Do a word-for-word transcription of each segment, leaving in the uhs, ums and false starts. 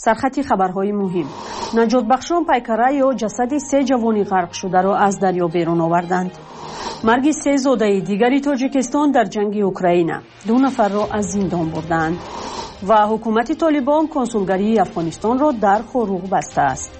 سرخط خبرهای مهم. نجات بخشان پیکره یا جسد سه جوانی غرق شده را از دریا بیرون آوردند. مرگ سه زاده دیگری تاجیکستان در جنگ اوکراین. دو نفر را از زندان بردند. و حکومت طالبان کنسولگری افغانستان را در خروق بسته است.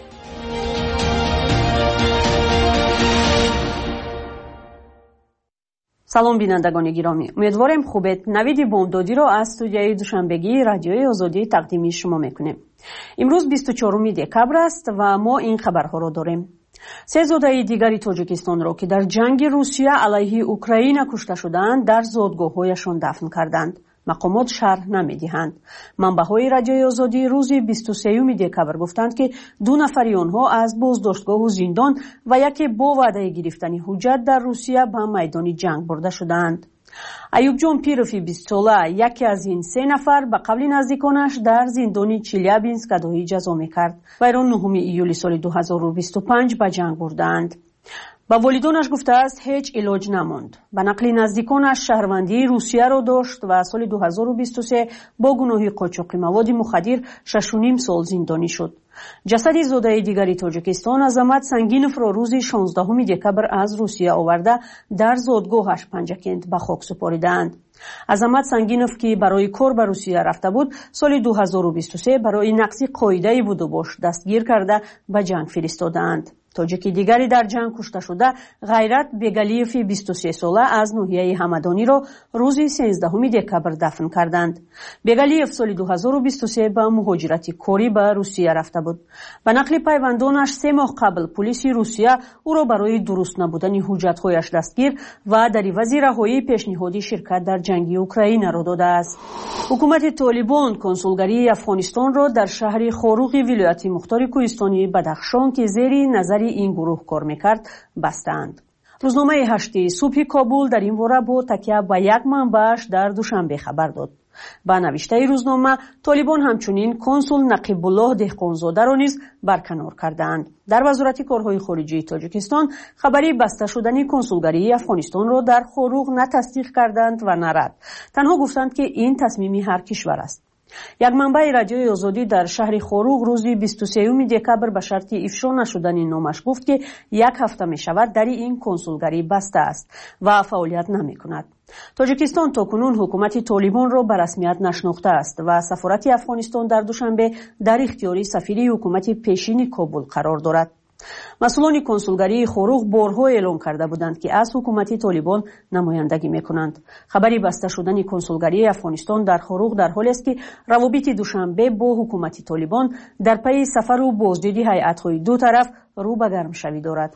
سلام بینندگان گرامی، امیدوارم خوبید. نوید بامدادی را از استودیوی دوشنبگی رادیوی آزادی تقدیم شما میکنیم. امروز بیست و چهارم دکبر است و ما این خبرها را داریم. سه زاده دیگری تاجیکستان را که در جنگ روسیه علیه اوکراین کشته شدند در زادگاه‌هایشان دفن کردند. مقامات شرح نمی‌دهند. منبع‌های رادیوی آزادی روز بیست و سوم دکبر گفتند که دو نفری آنها از بازداشتگاه و زندان و یکی با وعده گرفتن حجت در روسیه به میدان جنگ برده شدند. ایوب جان پیروفی بیست ساله یکی از این سه نفر به قول نزدیکانش در زندان چیلیابینسک ادای جزا می‌کرد. وی را نهم ایولی سال دو هزار و بیست و پنج به جنگ بردند. با والدانش گفته است هیچ علاج نماند. به نقل نزدیکانش شهروندی روسیه را داشت و سال دو هزار و بیست و سه با گناه قاچاق مواد مخدر شش و نیم سال زندانی شد. جسد زاده دیگری تاجیکستان عظمت سنگینوف را روز شانزدهم دکبر از روسیه آورده در زادگاهش پنجکند به خاک سپاریدند. عظمت سنگینوف که برای کار به روسیه رفته بود سال دو هزار و بیست و سه برای نقض قاعده بود و باش دستگیر کرده به جنگ فرستادند. تاجیک دیگری در جنگ کشته شده غیرت بیگلیف بیست و سه ساله از ناحیه همدانی را روز سیزدهم دکبر دفن کردند. بیگلیف سال دو هزار و بیست و سه به مهاجرت کاری به روسیه رفته بود. به نقل پیوندانش سه ماه قبل پلیس روسیه او را برای درست نبودن حجت‌هایش دستگیر و در عوض رهایی پیشنهادی شرکت در جنگ اوکراین را داده است. حکومت طالبان کنسولگری افغانستان را در شهر خاروق ولایت مختار کوهستانی بدخشان که زیر نظر این گروه کار میکرد بستند. روزنامه هشت صبح کابل در این باره با تکیه به یک منبعش در دوشنبه خبر داد. با نوشته روزنامه طالبان همچنین کنسول نقیب الله دهقانزاده را نیز برکنار کردند. در وزارت کارهای خارجه تاجیکستان خبری بسته شدن کنسولگری افغانستان را در خاروق نه تصدیق کردند و نه رد. تنها گفتند که این تصمیم هر کشور است. یک منبع رادیوی آزادی در شهر خاروق روز بیست و سوم دکبر به شرط افشا نشدن نامش گفت که یک هفته می شود در این کنسولگری بسته است و فعالیت نمی کند. تاجیکستان تاکنون حکومت طالبان را به رسمیت نشناخته است و سفارت افغانستان در دوشنبه در اختیار سفیر حکومت پیشین کابل قرار دارد. مسئولان کنسولگری خاروق بارها اعلام کرده بودند که از حکومت طالبان نمایندگی میکنند. خبری بسته شدن کنسولگری افغانستان در خاروق در حالی است که روابط دوشنبه با حکومت طالبان در پی سفر و بازدید هیئت‌های دو طرف رو به گرم شوی دارد.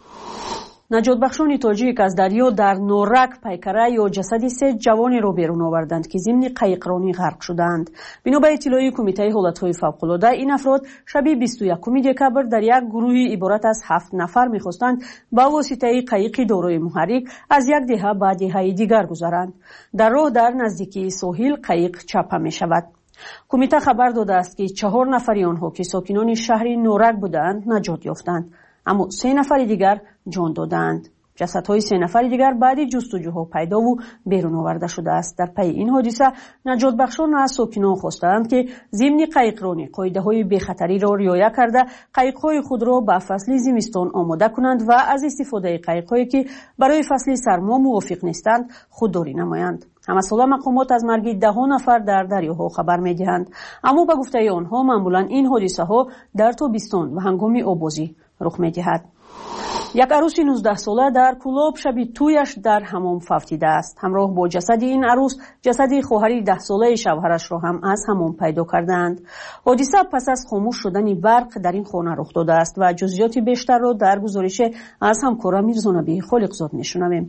نجات بخشان تاجیک از دریا در نورک پیکره یا جسد سه جوانی را بیرون آوردند که ضمن قایقرانی غرق شدند. بنا به اطلاع کمیته حالت‌های فوق‌العاده این افراد شب بیست و یکم دکبر در یک گروه عبارت از هفت نفر می‌خواستند با واسطه قایق دارای محرک از یک دهه به دهه دیگر گذرند. در راه در نزدیکی ساحل قایق چپه می‌شود. کمیته خبر داده است که چهار نفری آنها که ساکنان شهر نورک بودند نجات یافتند، اما سه نفر دیگر جان دادند. جسدهای سه نفر دیگر بعد جستجوها پیدا و بیرون آورده شده است. در پی این حادثه نجات بخشان از ساکنان خواستند که ضمن قایقرانی قاعده‌های بی‌خطری را رعایت کرده قایق‌های خود را به فصل زمستان آماده کنند و از استفاده قایق‌هایی که برای فصل سرما موافق نیستند خودداری نمایند. همه ساله مقامات از مرگ ده نفر در دریاها خبر می‌دهند، اما به گفته آنها معمولاً این حادثه‌ها در تابستان و هنگام آبازی رخ می‌دهد. یک عروس نوزده ساله در کلاب شب تویش در حمام فوتیده است. همراه با جسد این عروس جسد خواهر ده ساله شوهرش را هم از حمام پیدا کردند. حادثه پس از خاموش شدن برق در این خانه رخ داده است و جزئیات بیشتر را در گزارش از همکارم میرزا نبی خالقزاد میشنویم.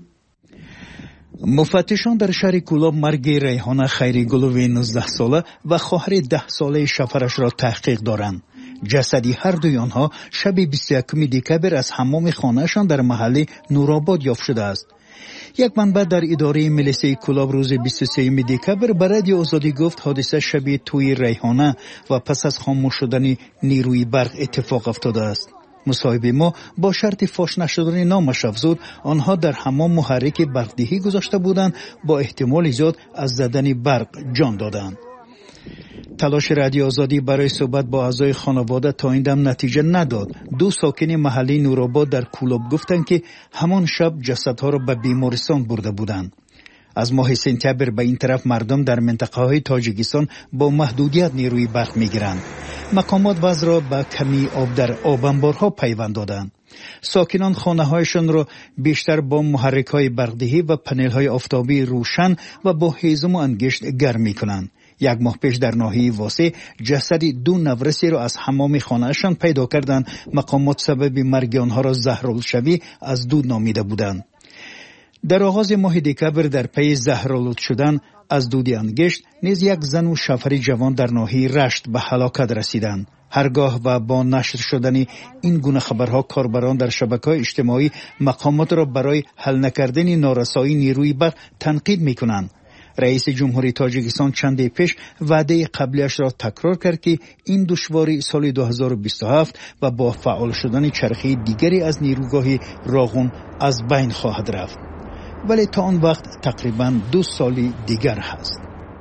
مفتشان در شهر کلاب مرگ ریحانه خیریگلوی نوزده ساله و خواهر ده ساله شوهرش را تحقیق دارند. جسدی هر دوی آنها شب بیست و یکم دکبر از حمام خانهشان در محله نورآباد یافت شده است. یک منبع در اداره ملیسه کلاب روز بیست و سوم دکبر به رادیو آزادی گفت حادثه شب توی ریحانه و پس از خاموش شدن نیروی برق اتفاق افتاده است. مصاحبه ما با شرط فاش نشدن نامش افزود آنها در حمام محرک برقدهی گذاشته بودند، با احتمال زیاد از زدن برق جان دادند. تلاش رادیو آزادی برای صحبت با اعضای خانواده تا این دم نتیجه نداد. دو ساکن محلی نورآباد در کولاب گفتند که همان شب جسدها را به بیمارستان برده بودند. از ماه سپتامبر به این طرف مردم در منطقه های تاجیکستان با محدودیت نیروی برق میگیرند. مقامات وضع را به کمی آب در آبانبارها پیوند دادند. ساکنان خانه هایشان را بیشتر با محرک های برقدهی و پنل های آفتابی روشن و با هیزم و انگشت گرم می کنند. یک ماه پیش در ناحیه واسه جسد دو نورسی را از حمام خانهشان پیدا کردند. مقامات سبب مرگ آنها را زهرالشوی از دود نامیده بودند. در آغاز ماه دکامبر در پی زهرآلود شدن از دود انگشت نیز یک زن و شوهر جوان در ناحیه رشت به هلاکت رسیدند. هرگاه و با نشر شدن این گونه خبرها کاربران در شبکه‌های اجتماعی مقامات را برای حل نکردن نارسایی نیروی برق تنقید می‌کنند. رئیس جمهوری تاجیکستان چند پیش وعده قبلیش را تکرار کرد که این دشواری سال دو هزار و بیست و هفت و با فعال شدن چرخه دیگری از نیروگاه راغون از بین خواهد رفت. ولی تا آن وقت تقریباً دو سالی دیگر هست.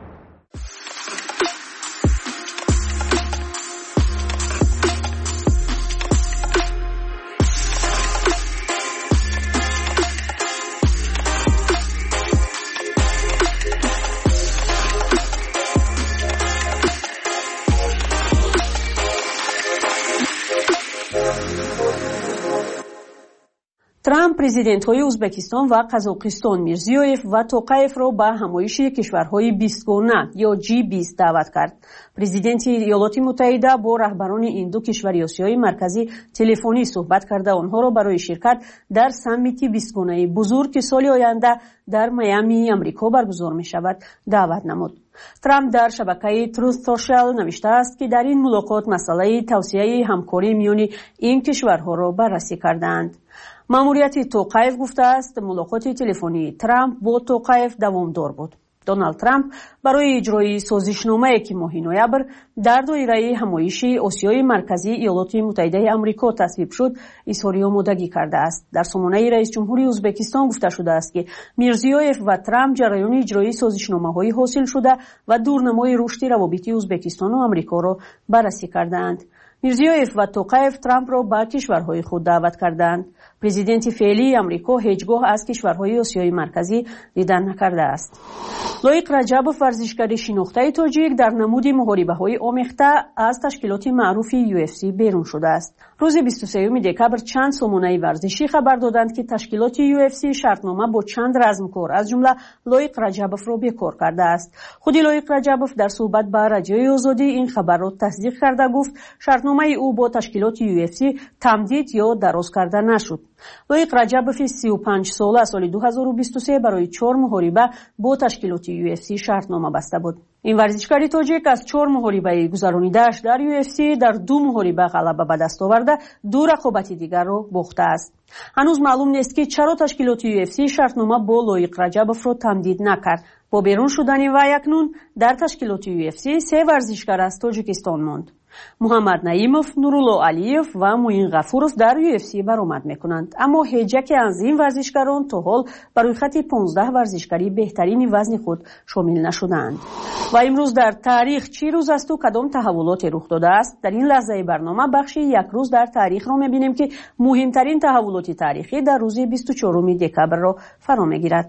ترامپ президентҳои ӯзбекистон ва қазоқистон мирзиёев ва тоқаевро ба ҳамоиши кишварҳои бистгона ё джи бист даъват кард. президенти иёлоти муттаҳида бо раҳбарони ин ду кишвари осиёи марказӣ телефонӣ суҳбат карда онҳоро барои ширкат дар саммити бистгонаи бузург ки соли оянда дар Майами, Амрико баргузор мешавад, даъват намуд. Трамп дар шабакаи Truth Social навиштааст ки дар ин мулоқот масъалаи тавсияи ҳамкории миёни ин кишварҳоро баррасӣ кардаанд. маъмурияти тоқаев гуфтааст мулоқоти телефонии Трамп бо тоқаев давомдор буд. Доналд Трамп барои иҷрои созишномае ки моҳи ноябр дар доираи ҳамоиши Осиёи марказӣ Иёлоти Муттаҳидаи Амрико тасвиб шуд, изҳори омодагӣ кардааст. Дар сомонаи раисҷумҳури Ӯзбекистон гуфта шудааст ки Мирзиёев ва Трамп ҷараёни иҷрои созишномаҳои ҳосилшуда ва дурнамои рушди равобити Ӯзбекистону Амрикоро баррасӣ кардаанд. Мирзиёев ва Тоқаев Трампро ба кишварҳои худ даъват кардаанд. президенти феълии Амрико ҳеҷ гоҳ аз кишварҳои Осиёи марказӣ дидан накардааст. Лоиқ Раҷабов варзишгари шинохтаи тоҷик дар намуди муҳорибаҳои омехта аз ташкилоти маъруфи ю эф си берун шудааст. рӯзи бисту сеюми декабр чанд сомонаи варзишӣ хабар доданд ки ташкилоти ю эф си шартнома бо чанд размкор аз ҷумла Лоиқ Раҷабовро бекор кардааст. худи Лоиқ Раҷабов дар суҳбат ба радиои Озодӣ ин хабарро тасдиқ карда гуфт шартномаи ӯ бо ташкилоти ю эф си тамдид ё дароз карда нашуд. Лоиқ Раҷабови си у панҷ сола соли ду ҳазору бисту се барои чор муҳориба бо ташкилоти ю эф си шартнома баста буд. ин варзишгари тоҷик аз чор муҳорибаи гузаронидааш дар ю эф си дар ду муҳориба ғалаба ба даст оварда ду рақобати дигарро бохтааст. ҳанӯз маълум нест ки чаро ташкилоти ю эф си шартнома бо Лоиқ Раҷабовро тамдид накард. бо берун шудани вай акнун дар ташкилоти ю эф си се варзишгар аз Тоҷикистон монд. Муҳаммад Наимов, Нурулло Алиев ва Муин Ғафуров дар ю эф си баромад мекунанд. аммо ҳеҷ яке аз ин варзишгарон то ҳол ба рӯйхати понздаҳ варзишгари беҳтарини вазни худ шомил нашудаанд. ва имрӯз дар таърих чӣ рӯз асту кадом таҳаввулоте рух додааст? Дар ин лаҳзаи барнома бахши як рӯз дар таърихро мебинем ки муҳимтарин таҳаввулоти таърихӣ дар рӯзи бисту чоруми декабрро фаро мегирад.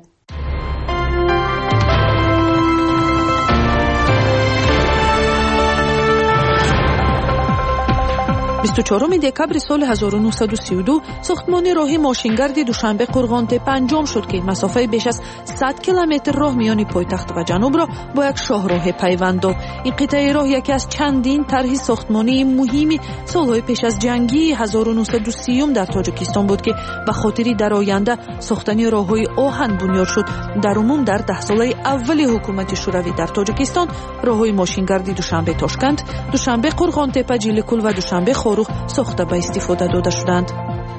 бисту чоруми декабри соли ҳазору нуҳсаду сию ду сохтмони роҳи мошингарди Душанбе Қурғонтепа анҷом шуд ки масофаи беш аз сад километр роҳ миёни пойтахт ва ҷанубро бо як шоҳроҳе пайванд дод. ин қитъаи роҳ яке аз чандин тарҳи сохтмонии муҳими солҳои пеш аз ҷангии ҳазору нуҳсаду сиюм дар Тоҷикистон буд ки ба хотири дар оянда сохтани роҳҳои оҳан бунёд шуд. дар умум дар даҳсолаи аввали ҳукумати шӯравӣ дар Тоҷикистон роҳҳои мошингарди Душанбе Тошканд, Душанбе Қурғонтепа Ҷиликул ва Душанбе Хорух сохта ба истифода дода шуданд.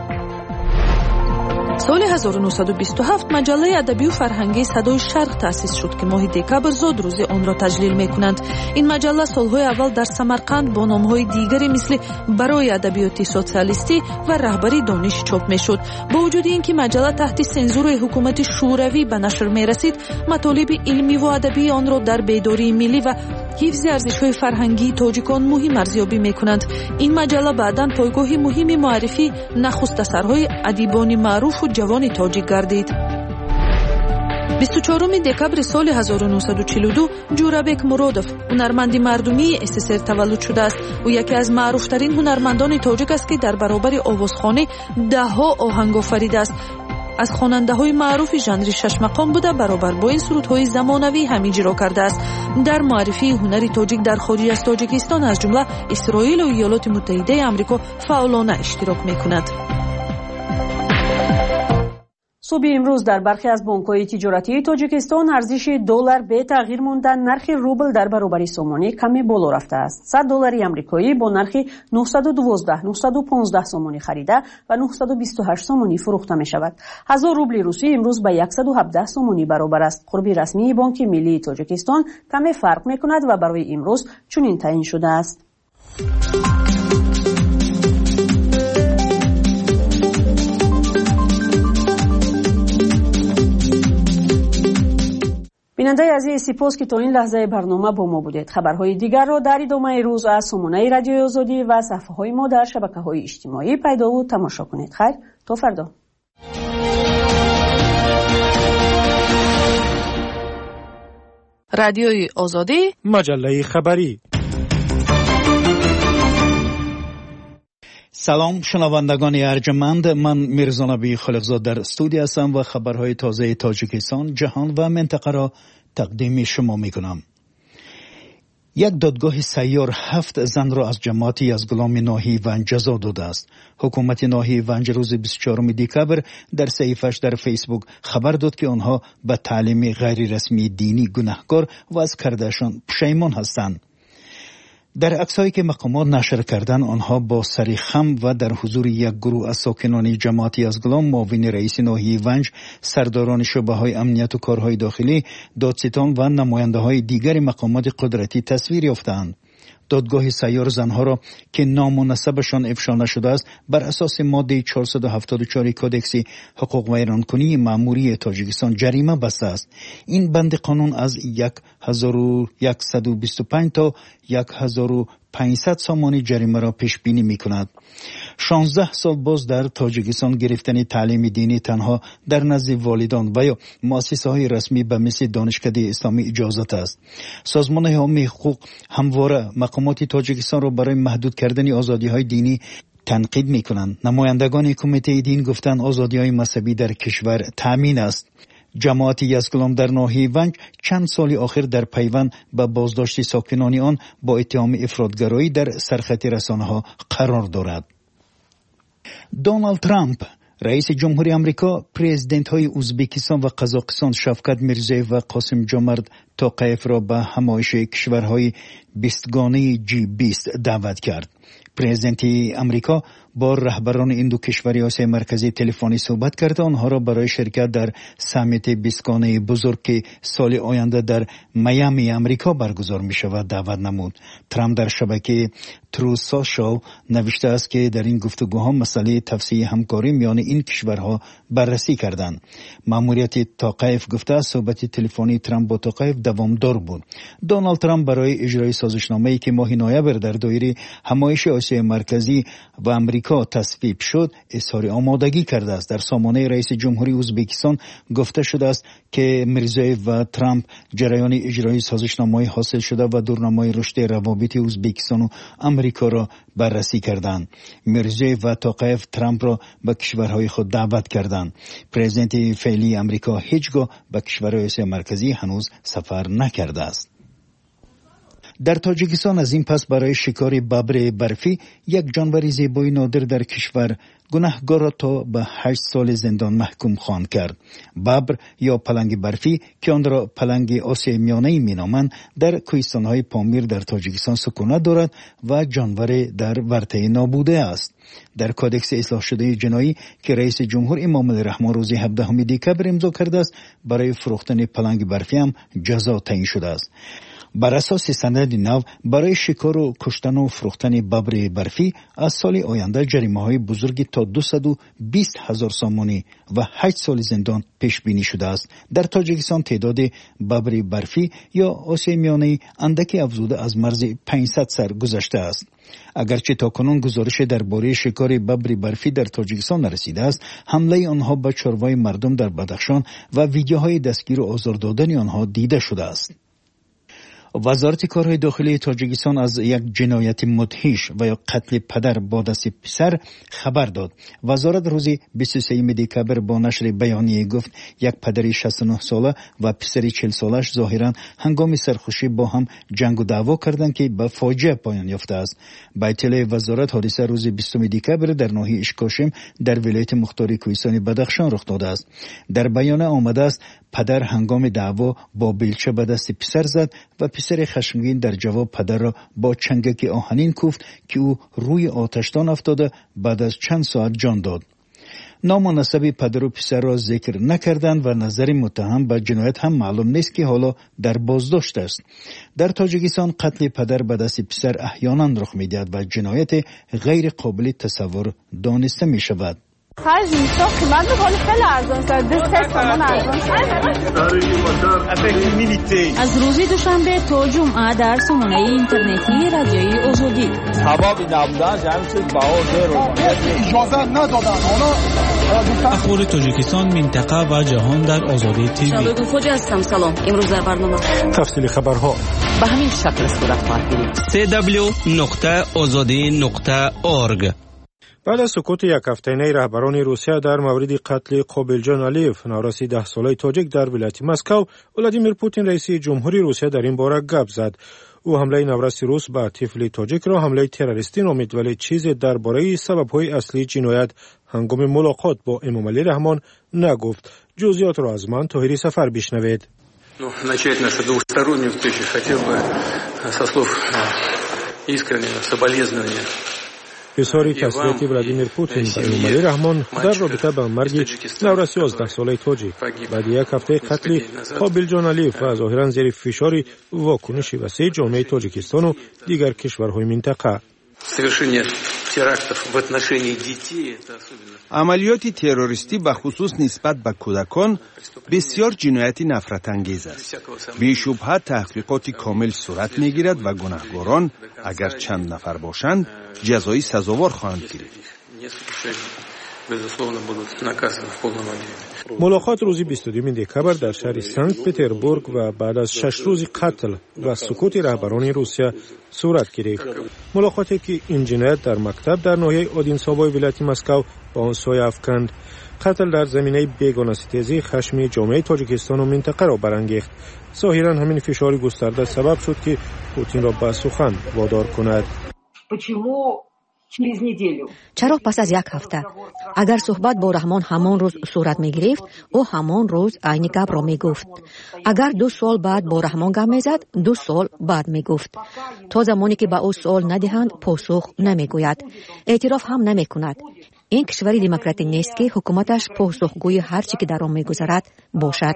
соли ҳазору нуҳсаду бисту ҳафт маҷаллаи адабию фарҳангии Садои Шарқ таъсис шуд ки моҳи декабр зод рӯзи онро таҷлил мекунанд. ин маҷалла солҳои аввал дар Самарқанд бо номҳои дигаре мисли Барои адабиёти социалистӣ ва Раҳбари дониш чоп мешуд. бо вуҷуди ин ки маҷалла таҳти сензураи ҳукумати шӯравӣ ба нашр мерасид, матолиби илмиву адабии онро дар бедории миллӣ ва حفظ ارزش‌های فرهنگی تاجیکان مهم ارزیابی می‌کنند. این مجله بعداً پایگاه مهمی معرفی نخست اثرهای ادیبان معروف و جوان تاجیک گردید. بیست و چهارم دکبر سال هزار و نهصد و چهل و دو جورابک مرودوف هنرمند مردمی اس اس ار تولد شده است. او یکی از معروفترین هنرمندان تاجیک است که در برابر آوازخوانی ده‌ها آهنگ آفریده است. از خواننده‌های معروف ژانر شش مقام بوده، برابر با این سرودهای زمانوی هم اجرا کرده است. در معرفی هنری تاجیک در خارج از تاجیکستان از جمله اسرائیل و ایالات متحده آمریکا فعالانه اشتراک می‌کند. صبح امروز در برخی از بانک‌های تجارتی تاجیکستان ارزش دلار به تغییر مانده، نرخ روبل در برابر سومانی کمی بالا رفته است. صد دلار آمریکایی با نرخ نهصد و دوازده نهصد و پانزده سومانی خریده و نهصد و بیست و هشت سومانی فروخته می شود. هزار روبل روسی امروز به صد و هفده سومانی برابر است. قربی رسمی بانک ملی تاجیکستان کمی فرق می کند و برای امروز چنین تعیین شده است. بیننده عزیز، سپاس که تا این لحظه برنامه با ما بودید. خبرهای دیگر را در ادامه روز از سامانه رادیوی آزادی و صفحه‌های ما در شبکه‌های اجتماعی پیدا و تماشا کنید. خیر، تا فردا. رادیوی آزادی، مجله خبری. سلام شنوندگان ارجمند، من میرزا نبی خالقزاد در استودیو هستم و خبرهای تازه تاجیکستان، جهان و منطقه را تقدیم شما میکنم. یک دادگاه سیار هفت زن را از جماعت یزدگلان ناحیه ونج جزا داده است. حکومت ناحیه ونج روز بیست و چهارم دکبر در صحیفه‌اش در فیسبوک خبر داد که آنها به تعلیم غیر رسمی دینی گناهکار و از کردهشان پشیمان هستند. در عکسایی که مقامات نشر کردن، آنها با سری خم و در حضور یک گروه از ساکنان جماعت یزدگلان، معاون رئیس ناحیه ونج، سرداران شعبه‌های امنیت و کارهای داخلی، دادستان و نماینده‌های دیگر مقامات قدرتی تصویر یافتند. دادگاه سیار زنها را که نام و نسبشان افشا نشده است بر اساس ماده چهارصد و هفتاد و چهار کودکس حقوق ویرانکنی مأموری تاجیکستان جریمه بسته است. این بند قانون از هزار و صد و بیست و پنج تا هزار و پانصد سامانی جریمه را پیش بینی می کند. شانزده سال باز در تاجیکستان گرفتن تعلیم دینی تنها در نزد والدان و یا مؤسسه های رسمی به مثل دانشکده اسلامی اجازت است. سازمان حامی حقوق همواره مقامات تاجیکستان را برای محدود کردن آزادی های دینی تنقید می کنند. نمایندگان کمیته دین گفتند آزادی های مذهبی در کشور تامین است. جماعت یزدگلان در ناحیه ونج چند سال آخر در پیوند به بازداشت ساکنان آن با اتهام افراطگرایی در سرخط رسانه‌ها قرار دارد. دونالد ترامپ رئیس جمهوری آمریکا پرزیدنت های ازبکستان و قزاقستان شوکت میرزیوف و قاسم جمرد توقیف را به همایش کشورهای بیستگانه جی بیست دعوت کرد. پرزیدنت آمریکا با رهبران این دو کشور آسیای مرکزی تلفنی صحبت کرد، آنها را برای شرکت در سامیت بیستگانه بزرگ که سال آینده در میامی آمریکا برگزار می شود دعوت نمود. ترامپ در شبکه ترو سوشال نوشته است که در این گفتگوها مسئله توسعه همکاری میان این کشورها بررسی کردند. ماموریت توقیف گفته است صحبت تلفنی ترامپ با توقیف دوامدار بود. دونالد ترامپ برای اجرای سازشنامه‌ای که ماه نوامبر در دایره همایش آسیای مرکزی و آمریکا تصویب شد اظهار آمادگی کرده است. در سامانه رئیس جمهوری ازبکستان گفته شده است که میرزیوف و ترامپ جریان اجرای سازشنامه‌های حاصل شده و دورنمای رشد روابط ازبکستان و آمریکا را بررسی کردند. میرزیوف و توقیف ترامپ را به کشورهای خود دعوت کردند. پرزیدنت فعلی آمریکا هیچگاه به کشورهای آسیای مرکزی هنوز سفر نکرده است. در تاجیکستان از این پس برای شکار ببر برفی، یک جانور زیبای نادر در کشور، گناهکار را تا به هشت سال زندان محکوم خواند کرد. ببر یا پلنگ برفی که آن را پلنگ آسیای میانه‌ای مینامند، در کوهستان‌های پامیر در تاجیکستان سکونت دارد و جانور در ورطه نابوده است. در کودکس اصلاح شده جنایی که رئیس جمهور امام الرحمن روز هفدهم دکبر امضا کرده است، برای فروختن پلنگ برفی هم جزا تعیین شده است. بر اساس سند نو برای شکار و کشتن و فروختن ببر برفی از سال آینده جریمه های بزرگی تا دویست و بیست هزار سامانی و هشت سال زندان پیش بینی شده است. در تاجیکستان تعداد ببر برفی یا آسیای میانه اندکی افزوده از مرز پانصد سر گذشته است. اگرچه تاکنون گزارش درباره شکار ببر برفی در تاجیکستان نرسیده است، حمله آنها به چروای مردم در بدخشان و ویدیوهای دستگیر و آزار دادن آنها دیده شده است. وزارت کارهای داخلی تاجیکستان از یک جنایت مدهش و یا قتل پدر با دست پسر خبر داد. وزارت روز بیست و سوم دکبر با نشر بیانیه گفت یک پدر شصت و نه ساله و پسر چهل سالش ظاهرا هنگام سرخوشی با هم جنگ و دعوا کردند که به فاجعه پایان یافته است. به اطلاع وزارت حادثه روز بیستم دکبر در ناحیه اشکاشم در ولایت مختار کوهستانی بدخشان رخ داده است. در بیانیه آمده است پدر هنگام دعوا با بیلچه به دست پسر زد و پسر خشمگین در جواب پدر را با چنگک آهنین کوفت که او روی آتشدان افتاده بعد از چند ساعت جان داد. نام و نسب پدر و پسر را ذکر نکردند و نظر متهم به جنایت هم معلوم نیست که حالا در بازداشت است. در تاجیکستان قتل پدر به دست پسر احیانا رخ می‌دهد و جنایت غیر قابل تصور دانسته می شود. خرج میشه قیمت حال خیلی ارزان است. دست سامان ارزان. از روز دوشنبه تا جمعه در سامانه اینترنتی رادیوی آزادی. سبب نبودن جمع شد باور اجازه ندادن. حالا اخبار تاجیکستان، منطقه و جهان در آزادی تیوی. شبکه فوجی هستم. سلام. امروز در برنامه تفصیل خبرها به همین شکل صورت خواهد گرفت. دبلیو دبلیو دبلیو نقطه آزادی نقطه اورگ. بعد از سکوت یک هفته‌ای رهبران روسیه در مورد قتل قابلجان علیف، نوراسی ده ساله تاجیک در ولایت مسکو، ولادیمیر پوتین رئیس جمهوری روسیه در این باره گپ زد. او حمله نوراسی روس به طفل تاجیک را حمله تروریستی نامید، ولی چیزی درباره سبب‌های اصلی جنایت هنگام ملاقات با امام علی رحمان نگفت. جزئیات را از من طاهری سفر بشنوید. Ну, начать нашу двухстороннюю встречу хотел бы со слов искреннего соболезнования. اظهار تسلیت ولادیمیر پوتین به امام علی رحمان در رابطه با مرگ نوراسی یازده ساله تاجیک بعد یک هفته قتل قابلجان علیف و ظاهرا زیر فشار واکنش وسیع جامعه تاجیکستان و دیگر کشورهای منطقه. عملیات تروریستی به خصوص نسبت به کودکان بسیار جنایت نفرت انگیز است. بی شبهه تحقیقات کامل صورت می گیرد و گناهکاران اگر چند نفر باشند جزایی سزاوار خواهند گرفت. ملاقات روز بیست و دو دکبر در شهر سنت پتربورگ و بعد از شش روز قتل و سکوت رهبران روسیه صورت گرفت. ملاقاتی که این جنایت در مکتب در ناحیه اودینساوای ولایت مسکو با آن سایه افکند. قتل در زمینه بیگانه ستیزی خشم جامعه تاجیکستان و منطقه را برانگیخت. ظاهرا همین فشار گسترده سبب شد که پوتین را به سخن وادار کند. چرا پس از یک هفته؟ اگر صحبت با رحمان همان روز صورت می گرفت، او همان روز عین گپ را می گفت. اگر دو سال بعد با رحمان گپ می زد، دو سال بعد می گفت. تا زمانی که به او سوال ندهند، پاسخ نمی گوید. اعتراف هم نمی کند. این کشوری دموکراتی نیست که حکومتش پاسخگوی هر چی که در آن می‌گذرد باشد.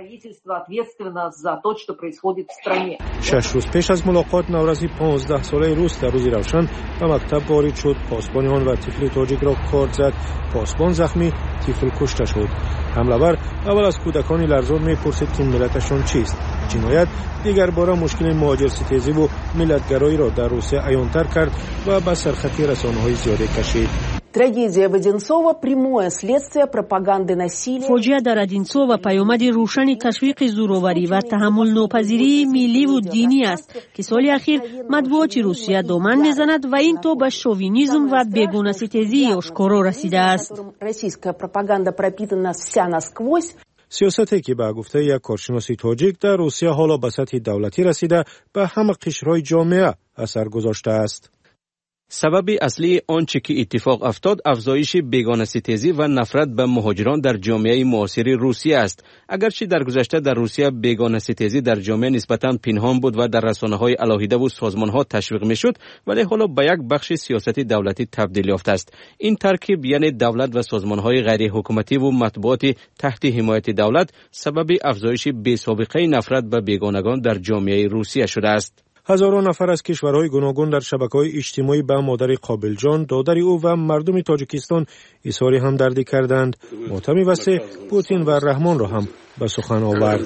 شش روز پیش از ملاقات نوروزی پانزده ساله روس در روز روشن به مکتب وارد شد. پاسبان آن و طفل تاجیک را کارد زد. پاسبان زخمی، طفل کشته شد. حمله‌آور اول از کودکان لرزان می‌پرسید که ملتشان چیست. جنایت دیگر باره مشکل مهاجرستیزی و ملتگرایی را در روسیه عیان‌تر کرد و به سرخطی رسانه‌های زیاده کشید. Трагедия в Одинцово – прямое следствие пропаганды насилия. فاجعه در ادینسو پیامد روشن تشویق زورآوری و تحمل ناپذیری ملی و دینی است که سال اخیر مطبوعات روسیه دامن میزند و این تو به شووینیسم و بیگانه ستیزی آشکارا رسیده است. Российская пропаганда пропитана вся насквозь. سیاستی که به گفته یک کارشناس تاجیک در روسیه حالا به سطح دولتی رسیده به همه قشرهای جامعه اثر گذاشته است. سبب اصلی آنچه که اتفاق افتاد افزایش بیگانه ستیزی و نفرت به مهاجران در جامعه معاصر روسیه است. اگرچه در گذشته در روسیه بیگانه ستیزی در جامعه نسبتاً پنهان بود و در رسانه‌های علاهیده و سازمان‌ها تشویق می‌شد، ولی حالا به یک بخش سیاستی دولتی تبدیل یافته است. این ترکیب یعنی دولت و سازمان‌های غیر حکومتی و مطبوعات تحت حمایت دولت سبب افزایش بی‌سابقه نفرت به بیگانگان در جامعه روسیه شده است. هزاران نفر از کشورهای گوناگون در شبکه‌های اجتماعی به مادر قابل جان، دادر او و مردم تاجیکستان اظهار همدردی کردند. ماتم وسیع پوتین و رحمان را هم به سخن آورد.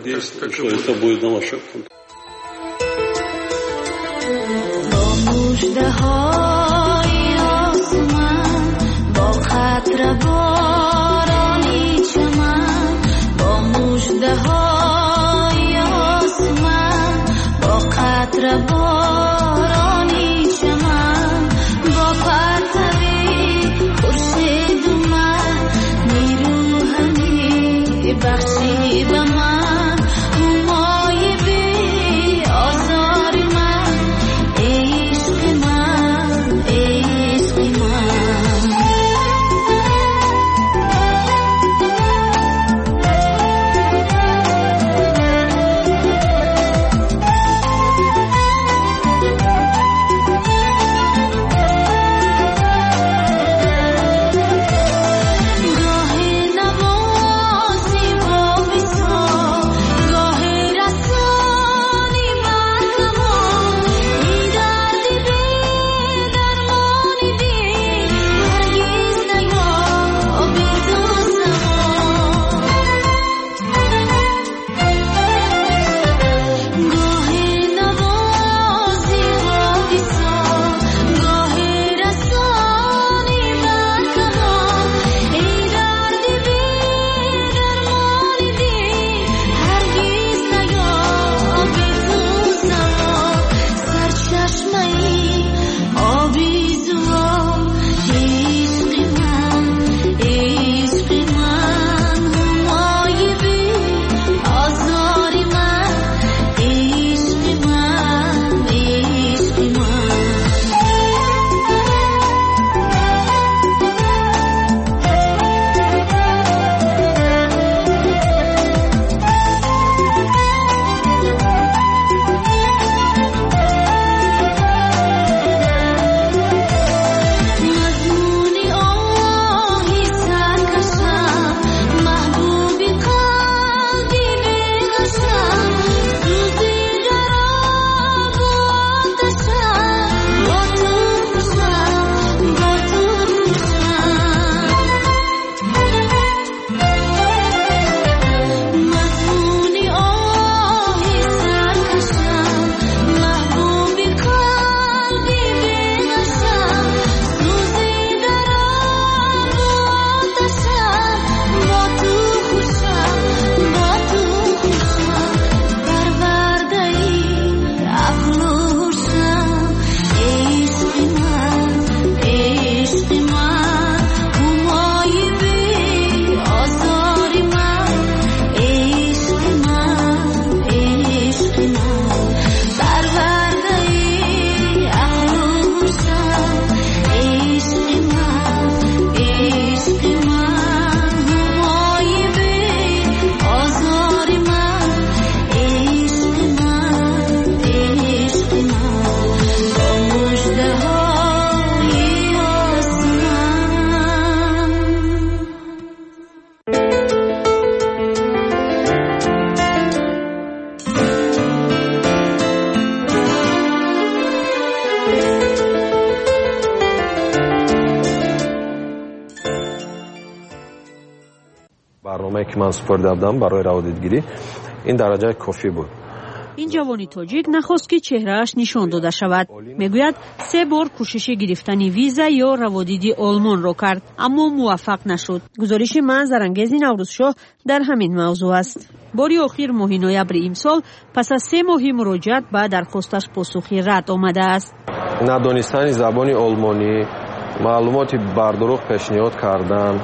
برنامه که من سپرده بودم برای روادیدگیری این درجه کافی بود. این جوانی تاجیک نخواست که چهرهش نشان داده شود. میگوید سه بار کوشش گرفتن ویزا یا روادیدی آلمان را کرد اما موفق نشد. گزارش منظرانگیز نوروزشاه در همین موضوع است. باری آخر ماه نوامبر امسال پس از سه ماه مراجعت به درخواستش پاسخی رد آمده است. ندانستن زبان آلمانی، معلوماتی بر دروغ پیشنهاد کردن،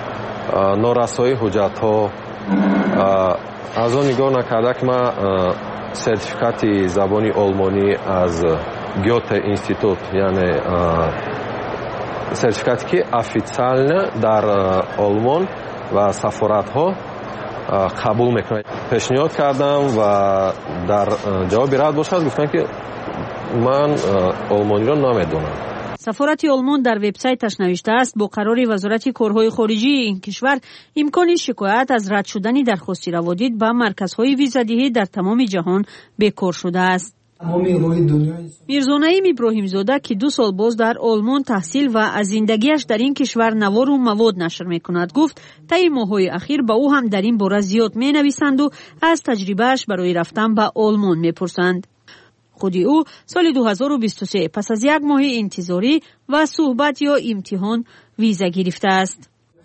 نارسایی حجت‌ها، از آن نگاه نکرده که من سرتیفیکات زبان آلمانی از گیوته اینستیتوت یعنی سرتیفیکاتی که افیциально در آلمان و سفارت‌ها قبول میکنه پیشنهاد کردم و در جواب رد باشد گفتن که من آلمانی را نمیدونم. سفارت آلمان در وبسایتش نوشته است با قرار وزارت کارهای خارجی این کشور امکان شکایت از رد شدن درخواست روادید به مرکزهای ویزادهی در تمام جهان بکار شده است. мирзонаим иброҳимзода ки ду сол боз дар олмон таҳсил ва аз зиндагиаш дар ин кишвар навору мавод нашр мекунад гуфт таи моҳҳои ахир ба ӯ ҳам дар ин бора зиёд менависанду аз таҷрибааш барои рафтан ба олмон мепурсанд. худи ӯ соли дуҳазору бисту се пас аз як моҳи интизорӣ ва суҳбат ё имтиҳон виза гирифтааст.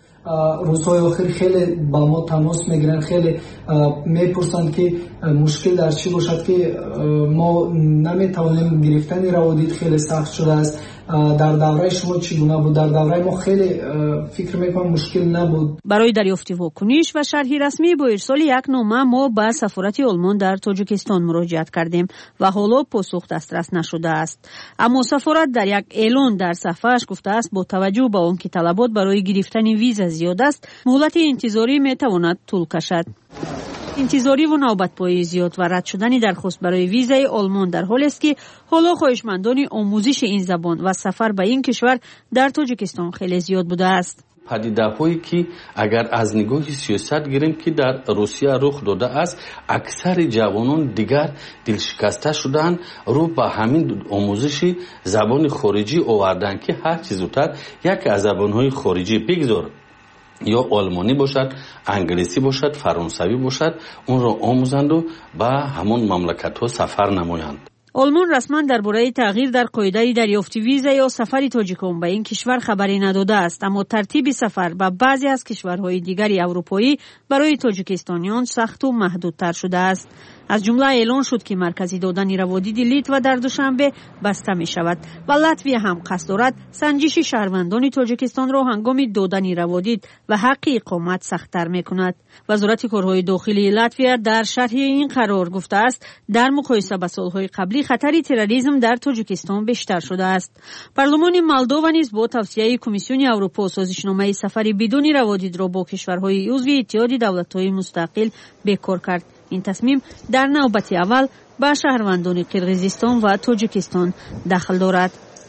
рӯзҳои охир хеле ба мо тамос мегиранд, хеле мепурсанд ки мушкил дар чӣ бошад ки мо наметавонем гирифтани раводид хеле сахт шудааст. дар давраи шумо чӣ гуна буд? Дар давраи мо хеле фикр мекунам мушкил набуд. барои дарёфти вокуниш ва шарҳи расмӣ бо ирсоли як нома мо ба сафорати олмон дар тоҷикистон муроҷиат кардем ва ҳоло посух дастрас нашудааст. аммо сафорат дар як эълон дар саҳифааш гуфтааст бо таваҷҷӯҳ ба он ки талабот барои гирифтани виза зиёд аст, муҳлати интизорӣ метавонад тӯл кашад. интизориву навбатпоии зиёд ва рад шудани дархост барои визаи олмон дар ҳолест ки ҳоло хоҳишмандони омӯзиши ин забон ва сафар ба ин кишвар дар тоҷикистон хеле зиёд будааст. падидаҳое ки агар аз нигоҳи сиёсат гирем ки дар русия рух додааст, аксари ҷавонон дигар дилшикаста шудаанд, рӯ ба ҳамин омӯзиши забони хориҷӣ оварданд ки ҳарчи зудтар яке аз забонҳои хориҷӣ бигзор ё олмонӣ бошад, англисӣ бошад, фаронсавӣ бошад, онро омӯзанду ба ҳамон мамлакатҳо сафар намоянд. олмон расман дар бораи тағйир дар қоидаи дарёфти виза ё сафари тоҷикон ба ин кишвар хабаре надодааст, аммо тартиби сафар ба баъзе аз кишварҳои дигари аврупоӣ барои тоҷикистониён сахту маҳдудтар шудааст. аз ҷумла эълон шуд ки маркази додани раводиди Литва дар душанбе баста мешавад ва Латвия ҳам қасд дорад санҷиши шаҳрвандони тоҷикистонро ҳангоми додани раводид ва ҳаққи иқомат сахттар мекунад. вазорати корҳои дохилии Латвия дар шарҳи ин қарор гуфтааст, дар муқоиса ба солҳои қаблӣ хатари терроризм дар тоҷикистон бештар шудааст. парлумони Молдова низ бо тавсияи Комиссиони Аврупо созишномаи сафари бидуни раводидро бо кишварҳои узви иттиҳоди давлатҳои мустақил бекор кард. ин тасмим дар навбати аввал ба шаҳрвандони Қирғизистон ва Тоҷикистон дахл дорад.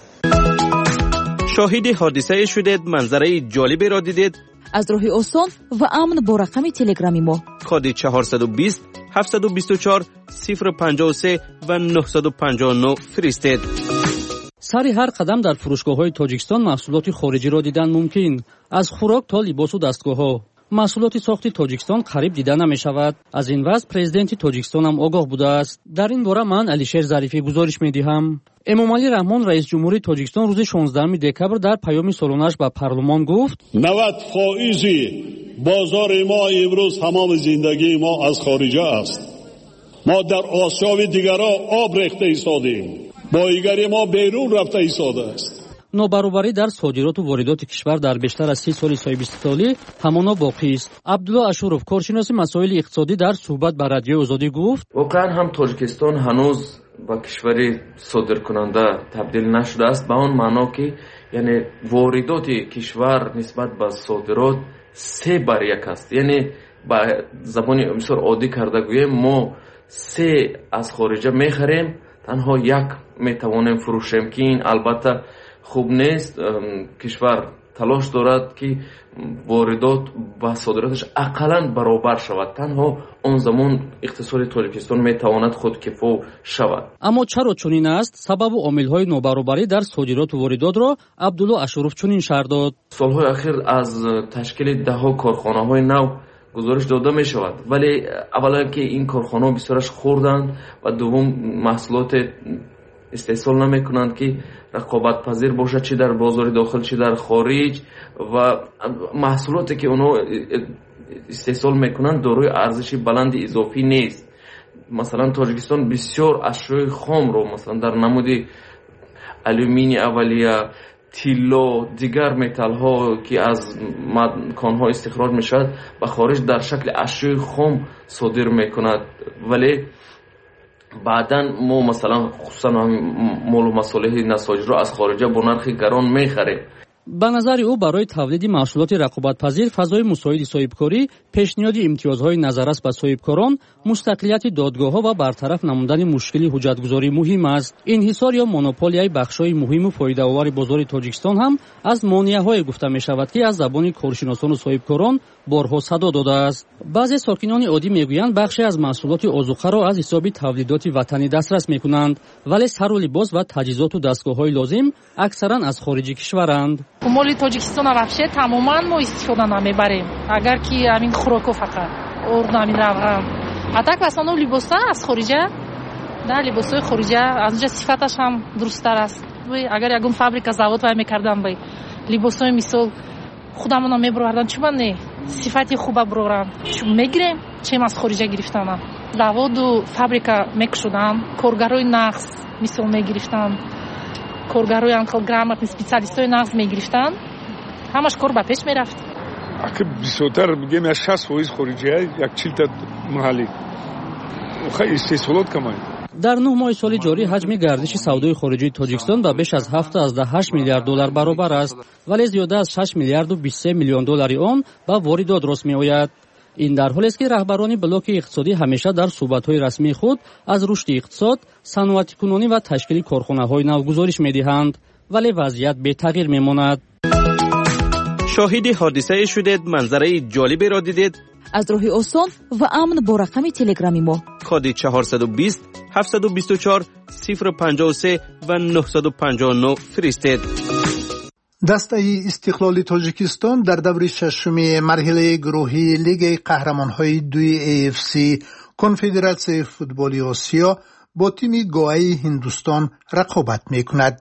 шоҳиди ҳодисае шудед, манзараи ҷолиберо дидед? аз роҳи осон ва амн бо рақами телеграми мо коди чаҳорсаду бист ҳафтсаду бисту чор сифр панҷоҳу се ва нуҳсаду панҷоҳу нӯ фиристед. сари ҳар қадам дар фурӯшгоҳҳои Тоҷикистон маҳсулоти хориҷиро дидан мумкин, аз хӯрок то либосу дастгоҳҳо. маҳсулоти сохти Тоҷикистон қариб дида намешавад. аз ин вазъ президенти Тоҷикистон ҳам огоҳ будааст. дар ин бора ман Алишер Зарифӣ гузориш медиҳам. эмомалӣ раҳмон раис ҷумҳури Тоҷикистон рӯзи шонздаҳуми декабр дар паёми солонааш ба парлумон гуфт: навад фоизи бозори мо имрӯз тамоми зиндагии мо аз хориҷа аст. мо дар осёби дигаро об рехта истодем, боигари мо берун рафта истодааст. нобаробарӣ дар содироту воридоти кишвар дар бештар аз си соли соҳибистиқлолӣ ҳамона боқист. Абдулло Ашуров, коршиноси масоили иқтисодӣ, дар суҳбат ба радиои Озодӣ гуфт: воқеан ҳам Тоҷикистон ҳанӯз ба кишвари содиркунанда табдил нашудааст, ба он маъно ки яъне воридоти кишвар нисбат ба содирот се бар як аст. яъне ба забони бисёр оддӣ карда гӯем, мо се аз хориҷа мехарем, танҳо як метавонем фурӯшем, ки ин албатта хуб нест. кишвар талош дорад ки воридот ба содираташ ақаллан баробар шавад, танҳо он замон иқтисоди Тоҷикистон метавонад худкифо шавад. аммо чаро чунин аст? Сабабу омилҳои нобаробарӣ дар содироту воридотро Абдулло Ашуров чунин шарҳ дод: солҳои ахир аз ташкили даҳҳо корхонаҳои нав гузориш дода мешавад, вале аввалан ки ин корхонаҳо бисёраш хурданд ва дуввум маҳсулоте истеҳсол намекунанд ки рақобатпазир бошад, чӣ дар бозори дохил, чӣ дар хориҷ, ва маҳсулоте ки онҳо истеҳсол мекунанд дорои арзиши баланди изофӣ нест. масалан Тоҷикистон бисёр ашёи хомро, масалан дар намуди алюмини аввалия, тилло, дигар металлҳо ки аз конҳо истихроҷ мешавад, ба хориҷ дар шакли ашёи хом содир мекунад. вале баъдан мо масалан хусусан молу масолиҳи насоҷиро аз хориҷа бо нархи гарон мехарем. ба назари ӯ барои тавлиди маҳсулоти рақобатпазир фазои мусоиди соҳибкорӣ, пешниҳоди имтиёзҳои назаррас ба соҳибкорон, мустақилияти додгоҳҳо ва бартараф намудани мушкили ҳуҷҷатгузорӣ муҳим аст. Инҳисор ё монополияи бахшҳои муҳиму фоидаовари бозори Тоҷикистон ҳам аз монеаҳое гуфта мешавад, ки аз забони коршиносону соҳибкорон борҳо садо додааст. баъзе сокинони оддӣ мегӯянд бахше аз маҳсулоти озуқаро аз ҳисоби тавлидоти ватанӣ дастрас мекунанд, вале сару либос ва таҷҳизоту дастгоҳҳои лозим аксаран аз хориҷи кишваранд. моли Тоҷикистон вообще тамоман мо истифода намебарем, агар ки амин хӯроко фақат орд амин равған. А так в основном либоса аз хориҷа, да, либосои хориҷа аз онҷа сифаташ ҳам дурусттар аст. Агар ягон фабрика завод вай мекардам бай либосои мисол худамона мебурордан, чуба не сифати хуба бурорам, чу мегирем, чем аз хориҷа гирифтанам. Заводу фабрика мекушудам, коргарои нағз мисол мегирифтам, коргарои анқал грамотни специалистои нағз мегирифтан, ҳамаш кор ба пеш мерафт. Аки бисёртар мегем я шаст фоиз хориҷия, як чилта маҳаллӣ. Охай истеҳсолот камай. дар нӯҳ моҳи соли ҷорӣ ҳаҷми гардиши савдои хориҷии Тоҷикистон ба беш аз ҳафтаду ҳашт миллиард доллар баробар аст, вале зиёда аз шаш миллиарду бисту се миллион доллари он ба воридот рост меояд. ин дар ҳолест ки раҳбарони блоки иқтисодӣ ҳамеша дар суҳбатҳои расмии худ аз рушди иқтисод, саноатикунонӣ ва ташкили корхонаҳои нав гузориш медиҳанд, вале вазъият бетағйир мемонад. шоҳиди ҳодисае шудед, манзараи ҷолиберо дидед? аз роҳи осон ва амн бо рақами телеграми мо коди чаҳорсаду бист ҳафтсаду бисту чор сифр панҷоҳу се ва нӯҳсаду панҷоҳу нӯ фиристед. дастаи истиқлоли Тоҷикистон дар даври шашуми марҳилаи гурӯҳии Лигаи қаҳрамонҳои дуи эй эф си Конфедератсияи футболи Осиё бо тими Гоаи Ҳиндустон рақобат мекунад.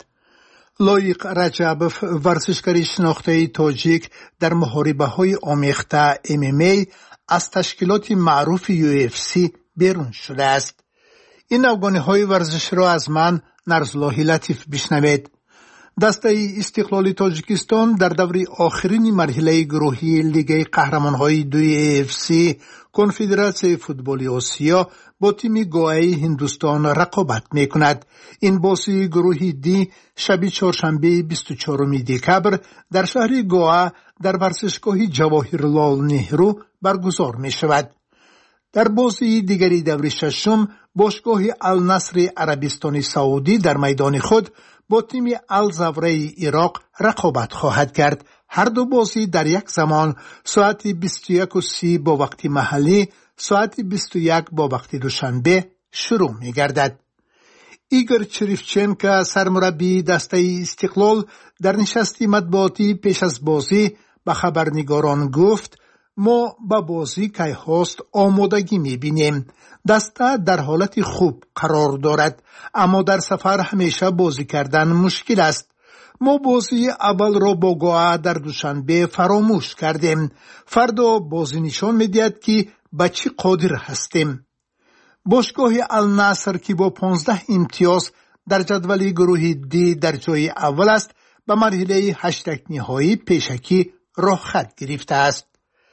лоиқ Раҷабов, варзишгари шинохтаи тоҷик дар муҳорибаҳои омехта эм эм эй, аз ташкилоти маъруфи ю эф си берун шудааст. ин афғониҳои варзишро аз ман Нарзуллоҳи Латиф бишнавед. дастаи истиқлоли Тоҷикистон дар даври охирини марҳилаи гурӯҳии Лигаи қаҳрамонҳои дуи эй эф си Конфедератсияи футболи Осиё бо тими Гоаи Ҳиндустон рақобат мекунад. ин боси гурӯҳи Ди шаби чоршанбеи бисту чоруми декабр дар шаҳри Гоа дар варзишгоҳи Ҷавоҳирлол Неҳру баргузор мешавад. дар бозии дигари даври шашум бошгоҳи Ал-Насри Арабистони Саудӣ дар майдони худ бо тими Ал-Завраи Ироқ рақобат хоҳад кард. ҳар ду бозӣ дар як замон соати бисту яку си бо вақти маҳаллӣ, соати бисту як бо вақти душанбе шурӯъ мегардад. Игор Чирифченко, сармураббии дастаи Истиқлол, дар нишасти матбуотӣ пеш аз бозӣ ба хабарнигорон гуфт: мо ба бозӣ кайҳост омодагӣ мебинем. даста дар ҳолати хуб қарор дорад, аммо дар сафар ҳамеша бозӣ кардан мушкил аст. мо бозии аввалро бо Гоа дар душанбе фаромӯш кардем. фардо бозӣ нишон медиҳад ки ба чӣ қодир ҳастем. бошгоҳи Ал-Наср ки бо понздаҳ имтиёз дар ҷадвали гурӯҳи Ди дар ҷойи аввал аст, ба марҳилаи ҳаштакниҳоӣ пешакӣ роҳхат гирифтааст.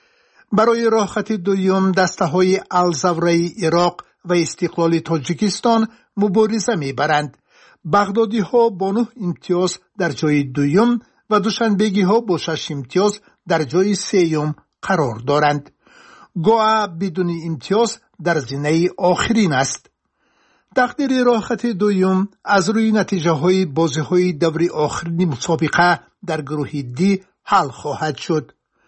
барои роҳхати дуюм дастаҳои Ал-Завраи Ироқ ва Истиқлоли Тоҷикистон мубориза мебаранд. бағдодиҳо бо нӯҳ имтиёз дар ҷойи дуюм ва душанбегиҳо бо шаш имтиёз дар ҷойи сеюм қарор доранд. Гоа бидуни имтиёз дар зинаи охирин аст. тақдири роҳхати дуюм аз рӯи натиҷаҳои бозиҳои даври охирини мусобиқа дар гурӯҳи Ди ҳал хоҳад шуд.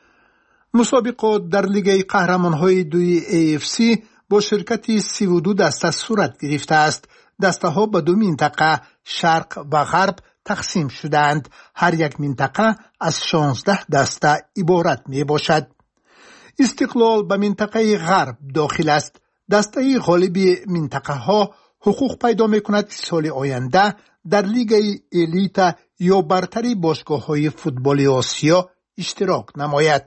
мусобиқот дар Лигаи қаҳрамонҳои дуи эй эф си бо ширкати сиву ду даста сурат гирифтааст. дастаҳо ба ду минтақа шарқ ва ғарб тақсим шудаанд. ҳар як минтақа аз шонздаҳ даста иборат мебошад. истиқлол ба минтақаи ғарб дохил аст. дастаи ғолиби минтақаҳо ҳуқуқ пайдо мекунад ки соли оянда дар Лигаи элита ё бартари бошгоҳҳои футболи Осиё иштирок намояд.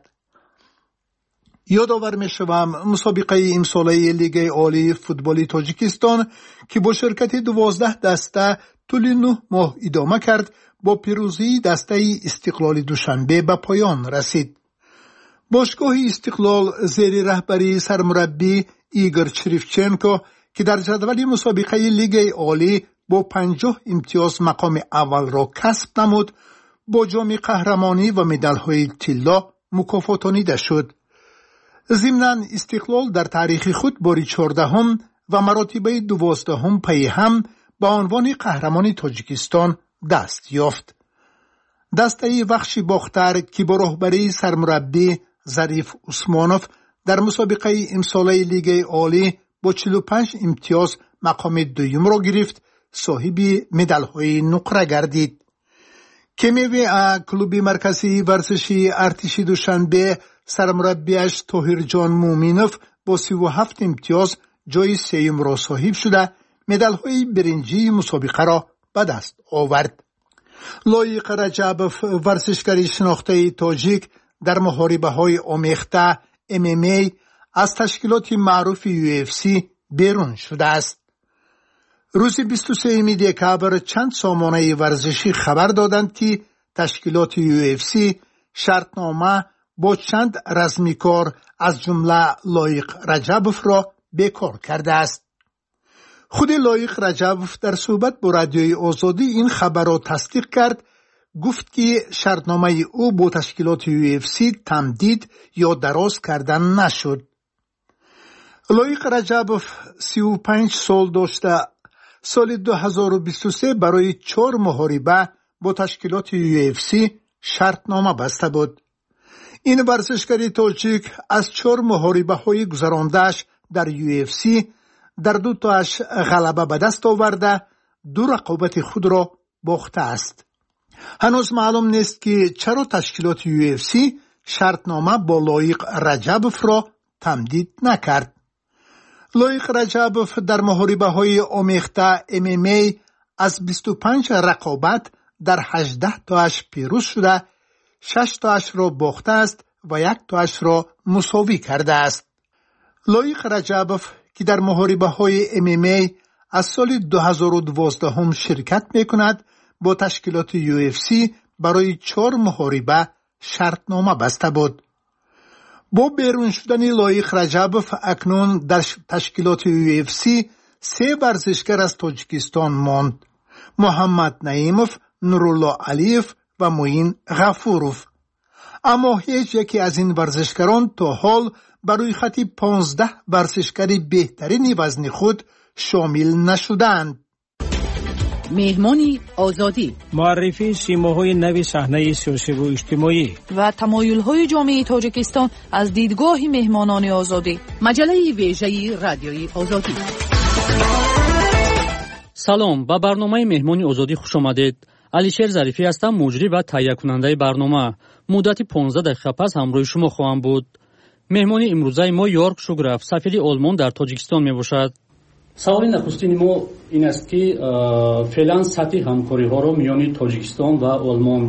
ёдовар мешавам, мусобиқаи имсолаи Лигаи олии футболи Тоҷикистон ки бо ширкати дувоздаҳ даста тӯли нӯҳ моҳ идома кард, бо пирӯзии дастаи Истиқлоли Душанбе ба поён расид. бошгоҳи Истиқлол зери раҳбарии сармураббӣ Игор Чирифченко ки дар ҷадвали мусобиқаи Лигаи олӣ бо панҷоҳ имтиёз мақоми аввалро касб намуд, با جام قهرمانی و مدال‌های طلا مکافاتانیده شد. ضمناً استقلال در تاریخ خود باری چهاردهم و مراتبه دوازدهم پی هم به عنوان قهرمان تاجیکستان دست یافت. دسته وخش باختر که با رهبری سرمربی ظریف عثمانوف در مسابقه امساله لیگ عالی با چهل و پنج امتیاز مقام دوم را گرفت، صاحب مدال‌های نقره گردید. کمیوی کلوب مرکزی ورزشی ارتش دوشنبه سرمربیش طاهر جان مومینوف با سی و هفت امتیاز جای سوم را صاحب شده مدال‌های برنجی مسابقه را به دست آورد. لایق رجبوف ورزشکار شناخته تاجیک در محاربه‌های آمیخته ام ام ای از تشکیلات معروف یو اف سی بیرون شده است. روز بیست و سوم دکبر چند سامانه ورزشی خبر دادند که تشکیلات یو اف سی شرطنامه با چند رزمیکار از جمله لایق رجبوف را بیکار کرده است. خود لایق رجبوف در صحبت با رادیوی آزادی این خبر را تصدیق کرد، گفت که شرطنامه او با تشکیلات یو اف سی تمدید یا دراز کردن نشد. لایق رجبوف سی و پنج سال داشته سال دو هزار و بیست و سه برای چهار محاربه با تشکیلات یو اف سی شرطنامه بسته بود. این ورزشکار تاجیک از چهار محاربه های گذرانده‌اش در یو اف سی در دو تاش غلبه به دست آورده دو رقابت خود را باخته است. هنوز معلوم نیست که چرا تشکیلات یو اف سی شرطنامه با لایق رجبوف را تمدید نکرد. لایق رجبوف در محاربه های آمیخته ام ام ای از بیست و پنج رقابت در هجده تاش پیروز شده، شش تاش را باخته است و یک تاش را مساوی کرده است. لایق رجبوف که در محاربه های ام ام ای از سال دو هزار و دوازده شرکت می کند با تشکیلات یو اف سی برای چهار محاربه شرطنامه بسته بود. با بیرون شدن لایق رجبوف اکنون در تشکیلات یو اف سی سه ورزشکار از تاجیکستان ماند: محمد نعیموف، نورالله علیف و معین غفوروف. اما هیچ یکی از این ورزشکاران تا حال برای خط پانزده ورزشکار بهترین وزن خود شامل نشدند. مهمانی آزادی، معرفی سیماهای نو صحنه سیاسی و اجتماعی و تمایل‌های جامعه تاجیکستان از دیدگاه مهمانان آزادی. مجله ویژه رادیوی آزادی. سلام، با برنامه مهمانی آزادی خوش آمدید. علیشیر ظریفی هستم، مجری و تهیه کننده برنامه. مدت پانزده دقیقه پس همراه شما خواهم بود. مهمانی امروزه ما یورک شوگرف، سفیر آلمان در تاجیکستان می باشد. سوال نخستین ما این است که فعلا سطح همکاری ها رو میان تاجیکستان و آلمان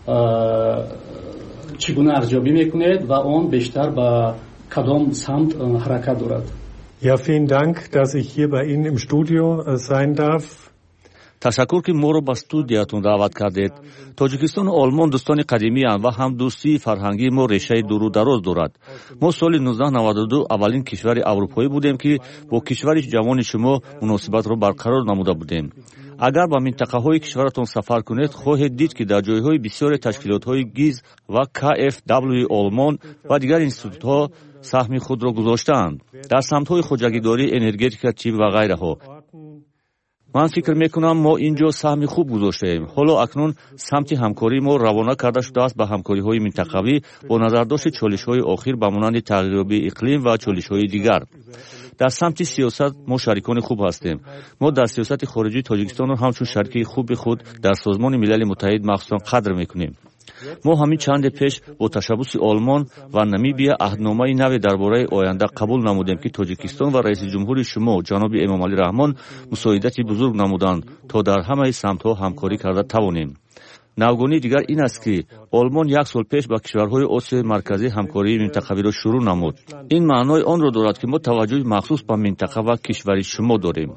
چگونه ارزیابی میکنید و آن بیشتر به کدام سمت حرکت دارد؟ Ja, vielen Dank, dass ich hier bei Ihnen im Studio sein darf. تشکر که ما رو به استودیاتون دعوت کردید. تاجیکستان و آلمان دوستان قدیمی اند و هم دوستی فرهنگی ما ریشه دور و دراز دارد. ما سال نوزده نود و دو اولین کشور اروپایی بودیم که با کشور جوان شما مناسبت رو برقرار نموده بودیم. اگر به منطقه های کشورتون سفر کنید خواهید دید که در جایهای بسیار تشکیلات های گیز و کا اف دبلیو آلمان و دیگر انستیتوت ها سهم خود را گذاشتند در سمت های خودجگیداری، انرژتیک، چیپ و غیره ها. من فکر میکنم ما اینجا سهم خوب گذاشته ایم. حالا اکنون سمت همکاری ما روانه کرده شده است به همکاری های منطقوی با نظر داشت چالش های آخر به مانند تغییریابی اقلیم و چالش های دیگر. در سمت سیاست ما شریکان خوب هستیم. ما در سیاست خارجی تاجیکستان را همچون شریک خوب خود در سازمان ملل متحد مخصوصا قدر میکنیم. ما همین چند پیش با تشبث آلمان و نمیبیا عهدنامه نوی درباره آینده قبول نمودیم که تاجیکستان و رئیس جمهور شما جناب امامعلی رحمان مساعدت بزرگ نمودند تا در همه سمت‌ها همکاری کرده توانیم. نوگانی دیگر این است که آلمان یک سال پیش با کشورهای آسیای مرکزی همکاری منطقوی را شروع نمود. این معنای آن را دارد که ما توجه مخصوص به منطقه و کشور شما داریم.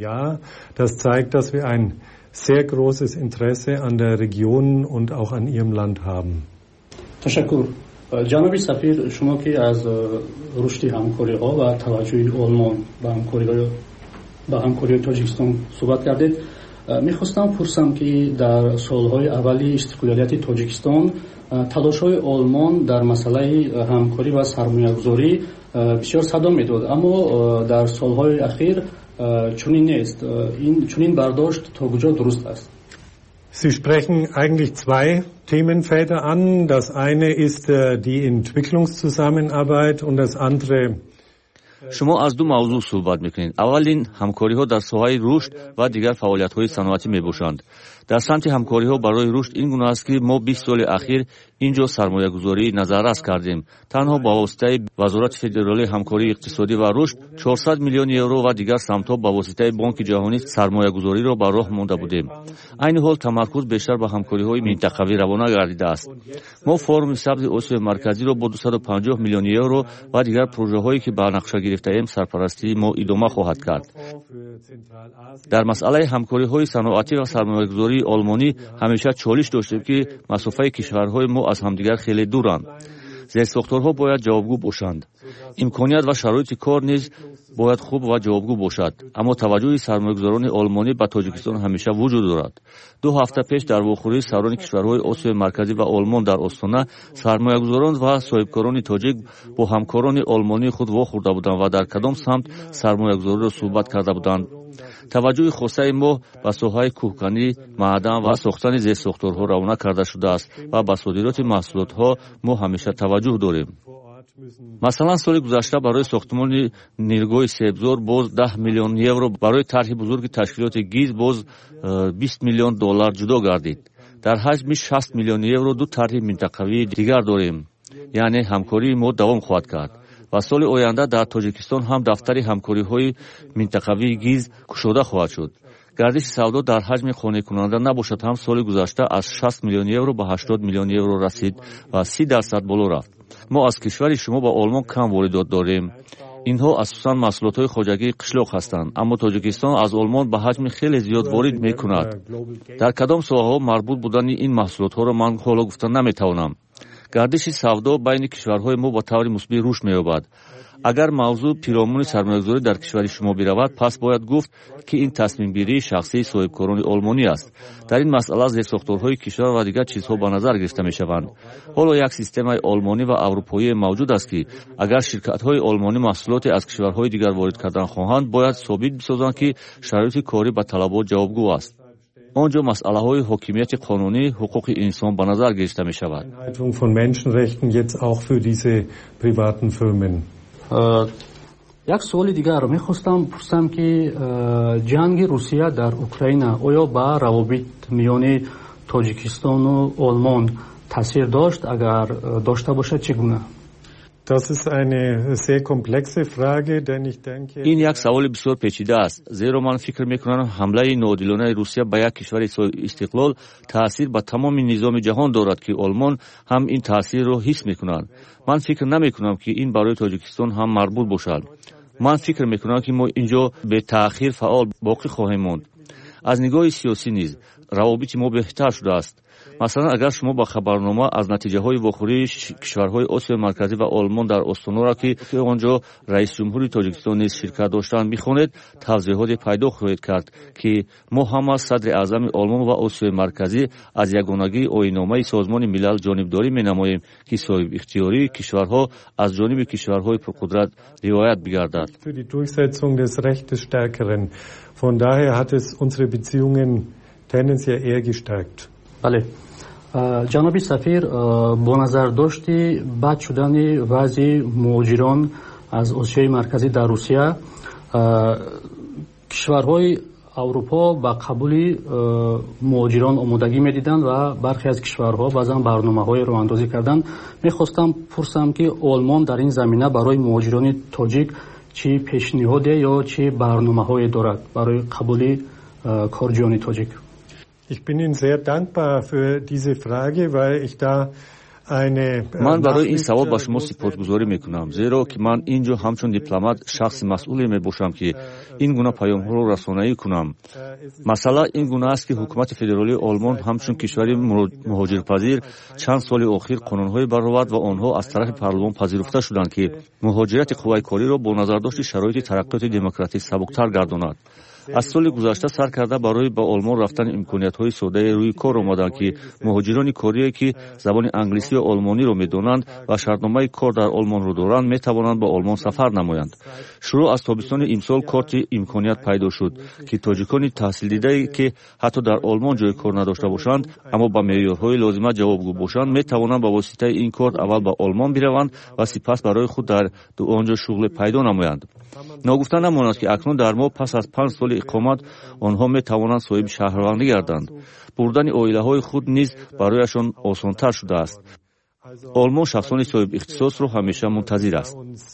sehr großes Interesse an der Region und auch an ihrem Land haben. تشکر. جناب سفیر، شما که از رشد همکاری ها و توجه آلمان به همکاری ها به همکاری تاجیکستان صحبت کردید، میخواستم پرسم که در سالهای اولی استقلالیت تاجیکستان تلاش‌های آلمان در مسئله همکاری و سرمایه‌گذاری بسیار صدا میداد، اما در سالهای اخیر چنین نیست. این چنین برداشت تا کجا درست است؟ Sie sprechen eigentlich zwei Themenfelder an. Das eine ist die Entwicklungszusammenarbeit und das andere شما از دو موضوع صحبت میکنید. اولین همکاری ها در ساحه رشد و دیگر فعالیت های صنعتی میباشند. در سمت همکاری ها برای رشد این گونه است که ما بیست سال اخیر اینجا سرمایه گذاری نظررس کردیم. تنها با واسطه وزارت فدرالی همکاری اقتصادی و رشد چهارصد میلیون یورو و دیگر سمت‌ها با واسطه بانک جهانی سرمایه گذاری را بر راه مانده بودیم. این حال تمرکز بیشتر به همکاری های منطقوی روانه گردیده است. ما فرم سبز آسیای مرکزی را با دویست و پنجاه میلیون یورو و دیگر پروژه هایی که به نقشه گرفته ایم سرپرستی ما ادامه خواهد کرد. در مسئله همکاری های صنعتی و سرمایه گذاری آلمانی همیشه چالش داشتیم که مسافه کشورهای ما از همدیگر خیلی دورند. زیرساختارها باید جوابگو باشند. امکانیت و شرایط کار نیز باید خوب و جوابگو باشد. اما توجه سرمایه‌گذاران آلمانی به تاجیکستان همیشه وجود دارد. دو هفته پیش در واخوری سران کشورهای آسیای مرکزی و آلمان در آستانه سرمایه‌گذاران و صاحبکاران تاجیک با همکاران آلمانی خود واخورده بودند و در کدام سمت سرمایه‌گذاری را صحبت کرده بودند. توجه خاصه ما به ساحه کوهکنی، معدن و ساختن زیرساختارها روانه کرده شده است و به صادرات محصولاتها ما همیشه توجه داریم. مثلا سال گذشته برای ساختمان نیرگاه سیبزار باز ده میلیون یورو، برای طرح بزرگ تشکیلات گیز باز بیست میلیون دلار جدا گردید. در حجم شصت میلیون یورو دو طرح منطقوی دیگر داریم. یعنی همکاری ما دوام خواهد کرد. و سال آینده در تاجیکستان هم دفتر همکاری های منطقوی گیز گشوده خواهد شد. گردش سودا در حجم قانع کننده نباشد هم سال گذشته از شصت میلیون یورو به هشتاد میلیون یورو رسید و سی درصد بالا رفت. ما از کشور شما به آلمان کم واردات داریم. اینها اساساً محصولات های خواجگی قشلاق هستند، اما تاجیکستان از آلمان به حجم خیلی زیاد وارد میکند. در کدام ساحه‌ها مربوط بودن این محصولات ها را من حالا گفتن نمیتوانم. گردش سودا بین کشورهای ما با طور مثبت رشد می‌یابد. اگر موضوع پیرامون سرمایه‌گذاری در کشور شما برود، پس باید گفت که این تصمیم گیری شخصی صاحبکاران آلمانی است. در این مسئله زیرساختارهای کشور و دیگر چیزها به نظر گرفته می‌شوند. حالا یک سیستم آلمانی و اروپایی موجود است که اگر شرکت‌های آلمانی محصولات از کشورهای دیگر وارد کردن خواهند، باید ثابت بسازند که شرایط کاری به طلبات جوابگو است. آنجا مسئله های حاکمیت قانونی، حقوق انسان به نظر گرفته می شود. یک سوال دیگر می خواستم پرسم که جنگ روسیه در اوکراین آیا به روابط میان تاجیکستان و آلمان تاثیر داشت؟ اگر داشته باشد چگونه؟ این یک سوال بسیار پیچیده است، زیرا من فکر میکنم حمله ناعادلانه روسیه به یک کشور استقلال تاثیر به تمام نظام جهان دارد که آلمان هم این تاثیر را حس میکنند. من فکر نمیکنم که این برای تاجیکستان هم مربوط باشد. من فکر میکنم که ما اینجا به تأخیر فعال باقی خواهیم ماند. از نگاه سیاسی نیز روابط ما بهتر شده است. مثلا اگر شما با خبرنامه از نتیجه های واخوری کشورهای آسیای مرکزی و آلمان در آستانه را که آنجا رئیس جمهوری تاجیکستان نیز شرکت داشتند میخوانید، توضیحات پیدا خواهید کرد که ما هم از صدر اعظم آلمان و آسیای مرکزی از یگانگی آیین‌نامه سازمان ملل جانبداری مینماییم که صاحب اختیاری کشورها از جانب کشورهای پرقدرت رعایت بگردد. Von daher hat es unsere Beziehungen tendenziell eher gestärkt. بله. جناب سفیر، با نظر داشتی بد شدن وضع مهاجران از آسیای مرکزی در روسیه، کشورهای اروپا با قبول مهاجران آمادگی می‌دیدند و برخی از کشورها بعضا برنامه‌های راه اندازی کردند. می‌خواستم پرسم که آلمان در این زمینه برای مهاجران تاجیک چی پیشنهاد یا چی برنامه‌های دارد برای قبول کارجویان تاجیک؟ Ich bin Ihnen sehr dankbar für diese Frage, weil ich da من برای این سوال با شما سپاسگزاری میکنم، زیرا که من اینجا همچون دیپلمات شخص مسئولی میباشم که این گونه پیام‌ها را رسانه‌ای کنم. مثلا این گونه است که حکومت فدرالی آلمان همچون کشوری مهاجرپذیر چند سال اخیر قانون‌های برآورد و آنها از طرف پارلمان پذیرفته شدند که مهاجرت قوای کاری را با نظر داشت شرایط ترقیات دموکراتیک سبکتر گرداند. аз соли гузашта сар карда барои ба олмон рафтани имкониятҳои соддаи рӯи кор омаданд ки муҳоҷирони корие ки забони англисӣ ва олмониро медонанд ва шартномаи кор дар олмонро доранд метавонанд ба олмон сафар намоянд. шурӯъ аз тобистони имсол корти имконият пайдо шуд ки тоҷикони таҳсилдидае ки ҳатто дар олмон ҷои кор надошта бошанд аммо ба меъёрҳои лозима ҷавобгӯ бошанд метавонанд ба воситаи ин корт аввал ба олмон бираванд ва сипас барои худ дар онҷо шуғле пайдо намоянд. ногуфта намонад ки акнун дар моҳ пас аз панҷ соли иқомат онҳо метавонанд соҳиби шаҳрвандӣ гарданд. бурдани оилаҳои худ низ барояшон осонтар шудааст. олмон шахсони соҳиб ихтисосро ҳамеша мунтазир аст.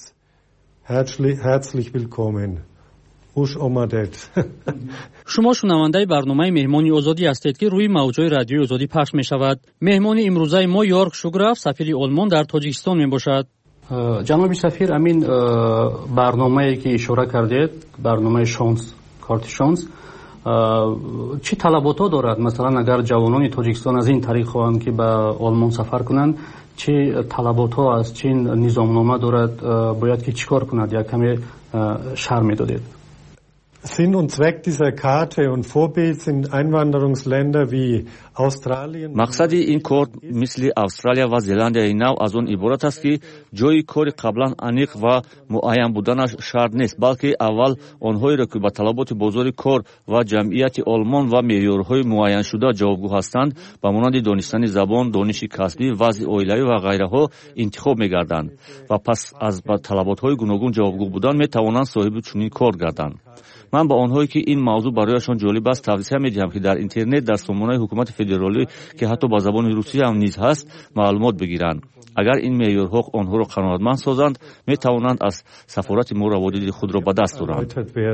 шумо шунавандаи барномаи меҳмони озодӣ ҳастед ки рӯи мавҷҳои радиои озодӣ пахш мешавад. меҳмони имрӯзаи мо Йорк Шуграф, сафири олмон дар тоҷикистон мебошад. ҷаноби сафир, амин барномае ки ишора кардед, барномаи шонс, корти шонс, чӣ талаботҳо дорад? Масалан, агар ҷавонони тоҷикистон аз ин тариқ хоҳанд ки ба олмон сафар кунанд, чӣ талаботҳо аст, чӣ низомнома дорад, бояд ки чӣ кор кунад? Як каме шарҳ медодед. Sinn und Zweck dieser Karte und Vorbild sind Einwanderungsländer wie Australien. мақсади ин корт мисли Австралия ва Зеландияи нав аз он иборат аст ки ҷои кори қаблан аниқ ва муайян буданаш шарт нест, балки аввал онҳоеро ки ба талаботи бозори кор ва ҷамъияти олмон ва меъёрҳои муайяншуда ҷавобгӯ ҳастанд ба монанди донистани забон, дониши касбӣ, вазъи оилавӣ ва ғайраҳо интихоб мегарданд ва пас аз ба талаботҳои гуногун ҷавобгӯ будан метавонанд соҳиби чунин кор гарданд. ман ба онҳое ки ин мавзӯъ барояшон ҷолиб аст тавсия медиҳам ки дар интернет дар сомонаи ҳукумати федералӣ ки ҳатто ба забони русия ҳам низ ҳаст маълумот бигиранд. агар ин меъёрҳо онҳоро қаноатманд созанд, метавонанд аз сафорати мо раводиди худро ба даст оранд.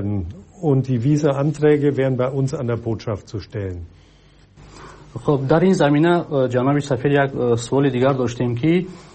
хоб дар ин замина ҷаноби сафир, як суоли дигар доштем ки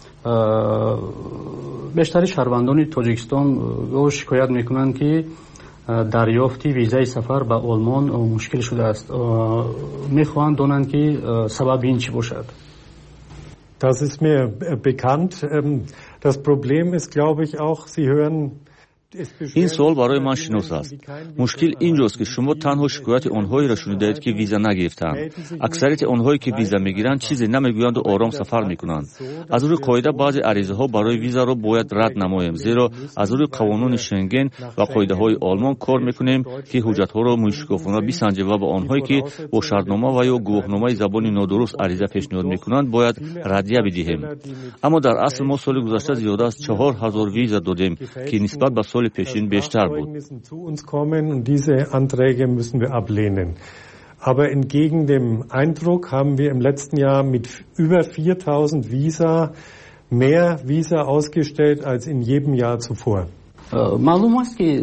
бештари шаҳрвандони тоҷикистон шикоят мекунанд ки дарёфти визаи сафар ба олмон мушкил шудааст. мехоҳанд донанд ки сабаби ин чӣ бошад? Das ist mir bekannt. Das Problem ist, glaube ich, auch, Sie hören ин суол барои ман шинос аст. мушкил ин ҷост ки шумо танҳо шикояти онҳоеро шунидаед ки виза нагирифтанд. аксарияти онҳое ки виза мегиранд чизе намегӯянду ором сафар мекунанд. аз рӯи қоида баъзе аризаҳо барои визаро бояд рад намоем, зеро аз рӯи қонуни Шенген ва қоидаҳои олмон кор мекунем ки ҳуҷҷатҳоро мушкофона бисанҷем ва ба онҳое ки бо шартнома ва ё гувоҳномаи забони нодуруст ариза пешниҳод мекунанд бояд раддия бидиҳем. аммо дар асл мо соли гузашта зиёда аз чаҳор ҳазор виза додем ки нисбат ба соли пешин бештар буд. Diese Anträge müssen wir ablehnen. Aber entgegen dem Eindruck haben wir im letzten Jahr mit über viertausend Visa mehr Visa ausgestellt als in jedem Jahr zuvor. маълум аст ки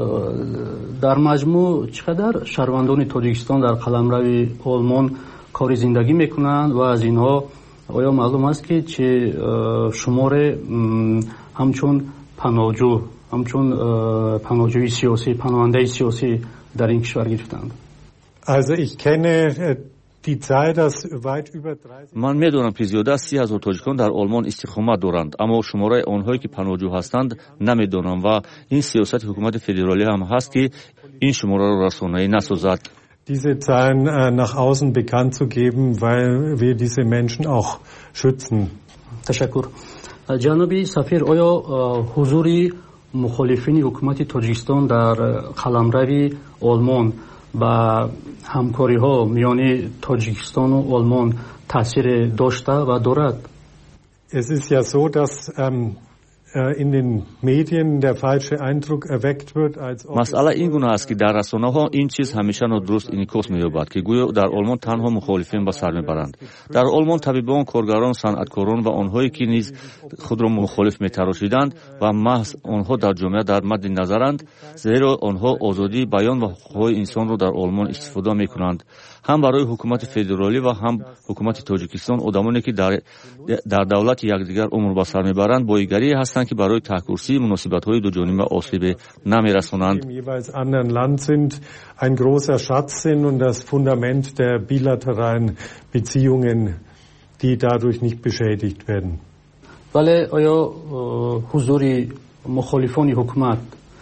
дар маҷмӯъ чӣ қадар шаҳрвандони тоҷикистон дар қаламрави олмон кори зиндагӣ мекунанд ва аз инҳо оё маълум аст ки чӣ шуморе ҳамчун паноҳҷӯ ҳамчун паноҳҷӯи сиёсӣ, паноҳандаи сиёсӣ дар ин кишвар гирифтанд? Also ich kenne die Zahl, dass weit über ман медонам ки зиёда аз си ҳазор тоҷикон дар олмон истиқомат доранд, аммо шумораи онҳое ки паноҳҷӯ ҳастанд намедонам ва ин сиёсати ҳукумати федералӣ ҳам ҳаст ки ин шумораро расонаӣ насозад. Diese Zahlen äh, nach außen bekannt zu geben, weil wir diese Menschen auch schützen. Tashakkur. Ҷаноби сафир, оё ҳузури мухолифини ҳукумати тоҷикистон дар қаламрави олмон ба ҳамкориҳо миёни тоҷикистону олмон таъсире дошта ва дорад? Es ist ja so, dass ähm, in den Medien der falsche Eindruck erweckt wird, als ob масъала ин гуна аст ки дар расонаҳо ин чиз ҳамеша нодуруст инъикос меёбад ки гӯё дар олмон танҳо мухолифин ба сар мебаранд. дар олмон табибон, коргарон, санъаткорон ва онҳое ки низ худро мухолиф метарошиданд ва маҳз онҳо дар ҷомеа дар мадди назаранд, зеро онҳо озодии баён ва ҳуқуқҳои инсонро дар олмон истифода мекунанд. ҳам барои ҳукумати федералӣ ва ҳам ҳукумати тоҷикистон одамоне ки дар, дар давлати якдигар умр ба сар мебаранд боигарие ҳастанд ки барои таҳкурсии муносибатҳои дуҷониба осебе намерасонанд. jeweils anderen Land sind, ein großer Schatz sind und das Fundament der bilateralen Beziehungen, die dadurch nicht beschädigt werden. вале оё ҳузури мухолифони ҳукумат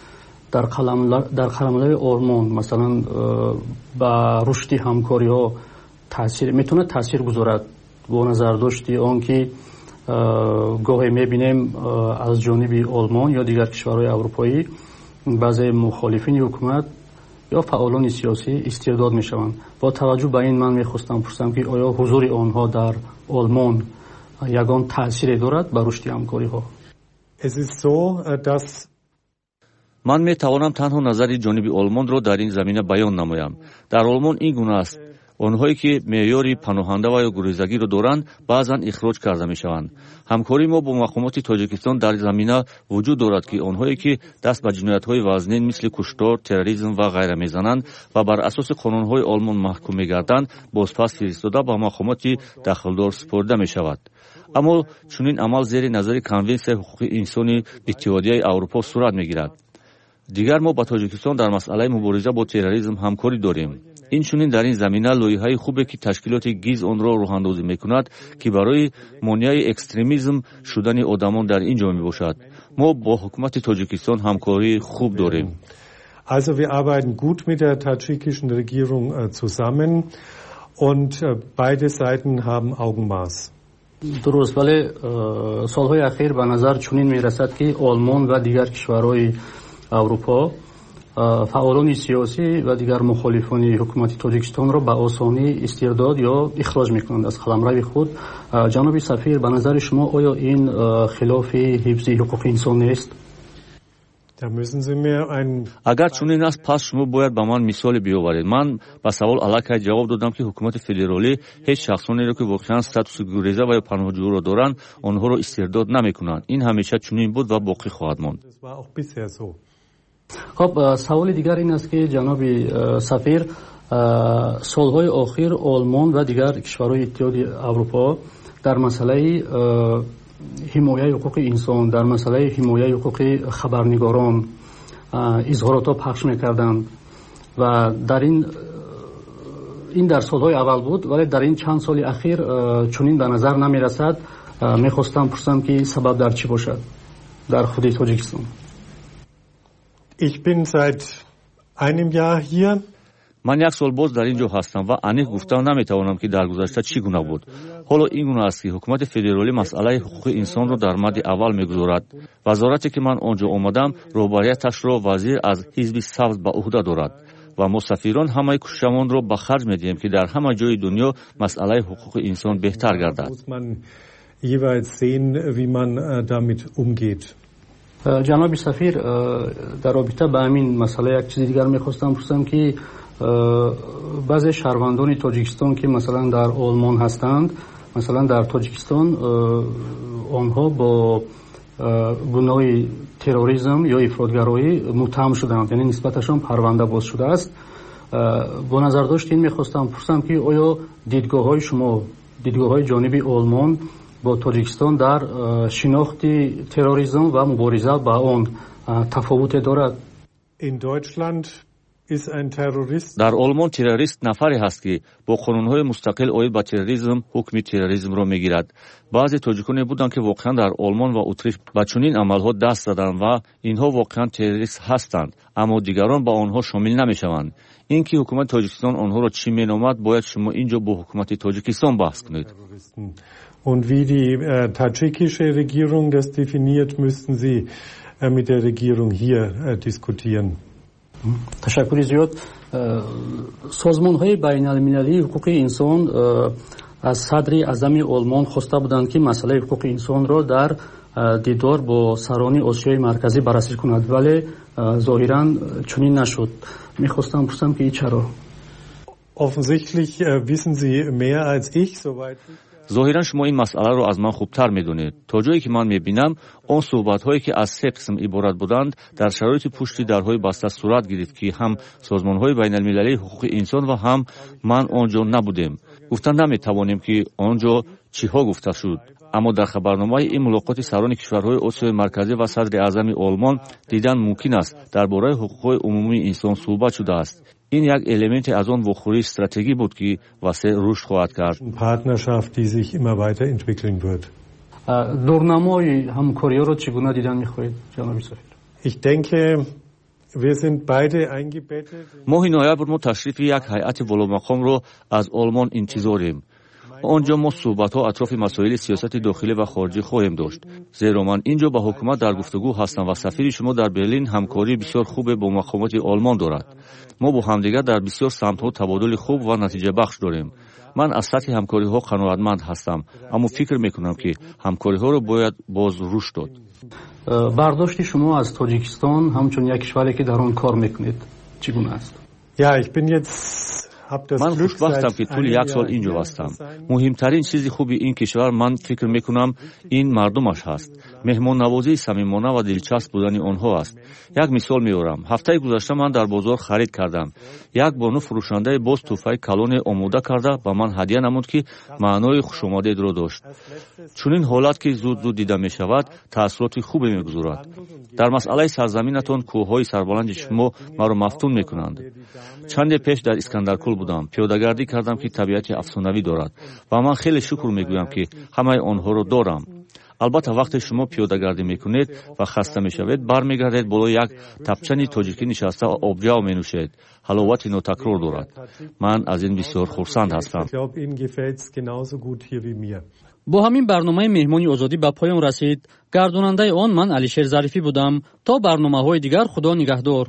дар қаламлави олмон масалан ба рушди ҳамкориҳо таъсир метавонад таъсир гузорад бо назардошти он ки гоҳе мебинем аз ҷониби олмон ё дигар кишварҳои аврупоӣ баъзе мухолифини ҳукумат ё фаъолони сиёсӣ истирдод мешаванд. Бо таваҷҷӯҳ ба ин ман мехостам пурсам ки оё ҳузури онҳо дар олмон ягон таъсире дорад ба рушди ҳамкориҳо? ман метавонам танҳо назари ҷониби олмонро дар ин замина баён намоям. дар олмон ин гуна аст: онҳое ки меъёри паноҳанда ва ё гурезагиро доранд баъзан ихроҷ карда мешаванд. ҳамкории мо бо мақомоти тоҷикистон дар замина вуҷуд дорад ки онҳое ки даст ба ҷиноятҳои вазнин мисли куштор, терроризм ва ғайра мезананд ва бар асоси қонунҳои олмон маҳкум мегарданд, бозпас фиристода ба мақомоти дахлдор супорида мешавад. аммо чунин амал зери назари конвенсияи ҳуқуқи инсони иттиҳодияи аврупо сурат мегирад. дигар мо ба тоҷикистон дар масъалаи мубориза бо терроризм ҳамкорӣ дорем. инчунин дар ин замина лоиҳаи хубе ки ташкилоти гиз онро роҳандозӣ мекунад ки барои монеаи экстремизм шудани одамон дар ин ҷо мебошад. мо бо ҳукумати тоҷикистон ҳамкории хуб дорем. Also wir arbeiten gut mit der tadschikischen Regierung zusammen und beide Seiten haben Augenmaß. дуруст, вале солҳои ахир ба назар чунин мерасад ки олмон ва дигар кишварҳои аврупо фаъолони сиёсӣ ва дигар мухолифони ҳукумати тоҷикистонро ба осонӣ истирдод ё ихроҷ мекунанд аз қаламрави худ. ҷаноби сафир, ба назари шумо оё ин хилофи ҳифзи ҳуқуқи инсон нест? агар чунин аст, пас шумо бояд ба ман мисоле биёваред. ман ба савол аллакай ҷавоб додам ки ҳукумати федералӣ ҳеҷ шахсонеро ки воқеан статуси гуреза ва ё паноҳҷӯро доранд онҳоро истирдод намекунанд. ин ҳамеша чунин буд ва боқӣ хоҳад монд. خب سوال دیگر این است که جناب سفیر سالهای آخر آلمان و دیگر کشورهای اتحاد اروپا در مسئله حمایت حقوق انسان، در مسئله حمایت حقوق خبرنگاران اظهارات پخش می‌کردند و در این این در سالهای اول بود، ولی در این چند سال اخیر چنین به نظر نمی‌رسد. می‌خواستم پرسم که سبب در چی باشد در خود تاجیکستان؟ Ich bin seit einem Jahr hier. ман як сол боз дар ин ҷо ҳастам ва аниқ гуфта наметавонам ки дар гузашта чӣ гуна буд. ҳоло ин гуна аст ки ҳукумати федералӣ масъалаи ҳуқуқи инсонро дар мадди аввал мегузорад. вазорате ки ман он ҷо омадам роҳбарияташро вазир аз ҳизби сабз ба уҳда дорад ва мо сафирон ҳамаи кӯшишамонро ба харҷ медиҳем ки дар ҳама ҷои дунё масъалаи ҳуқуқи инсон беҳтар гардад. جناب سفیر، در رابطه با همین مسئله یک چیز دیگر میخواستم پرسم که بعضی شهروندان تاجیکستان که مثلا در آلمان هستند، مثلا در تاجیکستان آنها با گناه تروریسم یا افراطگرایی متهم شدند، یعنی نسبتشان پرونده باز شده است. با نظر داشت این میخواستم پرسم که آیا دیدگاه های شما، دیدگاه های جانبی آلمان با تاجیکستان در شناخت تروریسم و مبارزه با آن تفاوت دارد؟ дар олмон террорист нафаре ҳаст ки бо қонунҳои мустақил оид ба терроризм ҳукми терроризмро мегирад. баъзе тоҷиконе буданд ки воқеан дар олмон ва утрихт ба чунин амалҳо даст заданд ва инҳо воқеан террорист ҳастанд, аммо дигарон ба онҳо шомил намешаванд. ин ки ҳукумати тоҷикистон онҳоро чӣ меномад, бояд шумо ин ҷо бо ҳукумати тоҷикистон баҳс кунед. Und wie die äh, tadschikische Regierung das definiert, müssten Sie äh, mit der Regierung hier äh, diskutieren. تشکر زیاد. سازمان‌های بین‌المللی حقوق انسان از صدر اعظم آلمان خواسته بودند که مسئله حقوق انسان را در دیدار با سران آسیای مرکزی بررسی کند، ولی ظاهراً چنین نشد. می‌خواستم پرسم که چرا؟ Offensichtlich äh, wissen Sie mehr als ich, soweit ظاهرا شما این مسئله را از من خوبتر میدونید. تا جایی که من میبینم آن صحبت‌هایی که از سه قسم عبارت بودند در شرایط پشت درهای بسته صورت گرفت که هم سازمان‌های بین‌المللی حقوق انسان و هم من آنجا نبودیم. گفتن نمیتوانیم که آنجا چیها گفته شد. اما در خبرنامه این ملاقات سران کشورهای آسیای مرکزی و صدر اعظم آلمان دیدن ممکن است درباره حقوق عمومی انسان صحبت شده است. این یک الیمنت از آن وخوری استراتژی بود که واسه رشد خواهد کرد. Partnerschaft, die sich immer weiterentwickeln wird. دورنمای همکاری را چگونه دیدن می‌خواهید جناب سفیر؟ Ich denke, моҳи ноябр мо ташрифи як ҳайати боломақомро аз олмон интизорем. онҷо мо суҳбатҳо атрофи масоили сиёсати дохилӣ ва хориҷӣ хоҳем дошт. зеро ман инҷо ба ҳукумат дар гуфтугӯ ҳастам ва сафири шумо дар Берлин ҳамкории бисёр хубе бо мақомоти олмон дорад. мо бо ҳамдигар дар бисёр самтҳо табодули хуб ва натиҷабахш дорем. ман аз сатҳи ҳамкориҳо қаноатманд ҳастам, аммо фикр мекунам, ки ҳамкориҳоро бояд боз рушд дод. бардошти шумо аз Тоҷикистон ҳамчун як кишваре ки дар он кор мекунед чӣ гуна аст? ман хушбахтам, ки тӯли як сол инҷо ҳастам. муҳимтарин чизи хуби ин кишвар, ман фикр мекунам, ин мардумаш ҳаст. меҳмоннавозии самимона ва дилчасп будани онҳо аст. як мисол меорам. ҳафтаи гузашта ман дар бозор харид кардам. як бону фурӯшандаи боз тӯҳфаи калоне омода карда ба ман ҳадия намуд, ки маънои хушомадедро дошт. чунин ҳолат, ки зуд зуд дида мешавад, таъссуроти хубе мегузорад. дар масъалаи сарзаминатон кӯҳҳои сарбаланди шумо маро мафтун мекунанд. чанде пеш дар Искандаркул будам. пиёдагардӣ кардам, ки табиати афсонавӣ дорад ва ман хеле шукр мегӯям, ки ҳамаи онҳоро дорам. албатта вақте шумо пиёдагардӣ мекунед ва хаста мешавед, бармегардед болои як тапчани тоҷикӣ нишаста обҷав менӯшед. ҳаловати нотакрор дорад. ман аз ин бисёр хурсанд ҳастам. бо ҳамин барномаи меҳмони озодӣ ба поён расид. гардонандаи он ман Алишер Зарифӣ будам. то барномаҳои дигар худо нигаҳдор.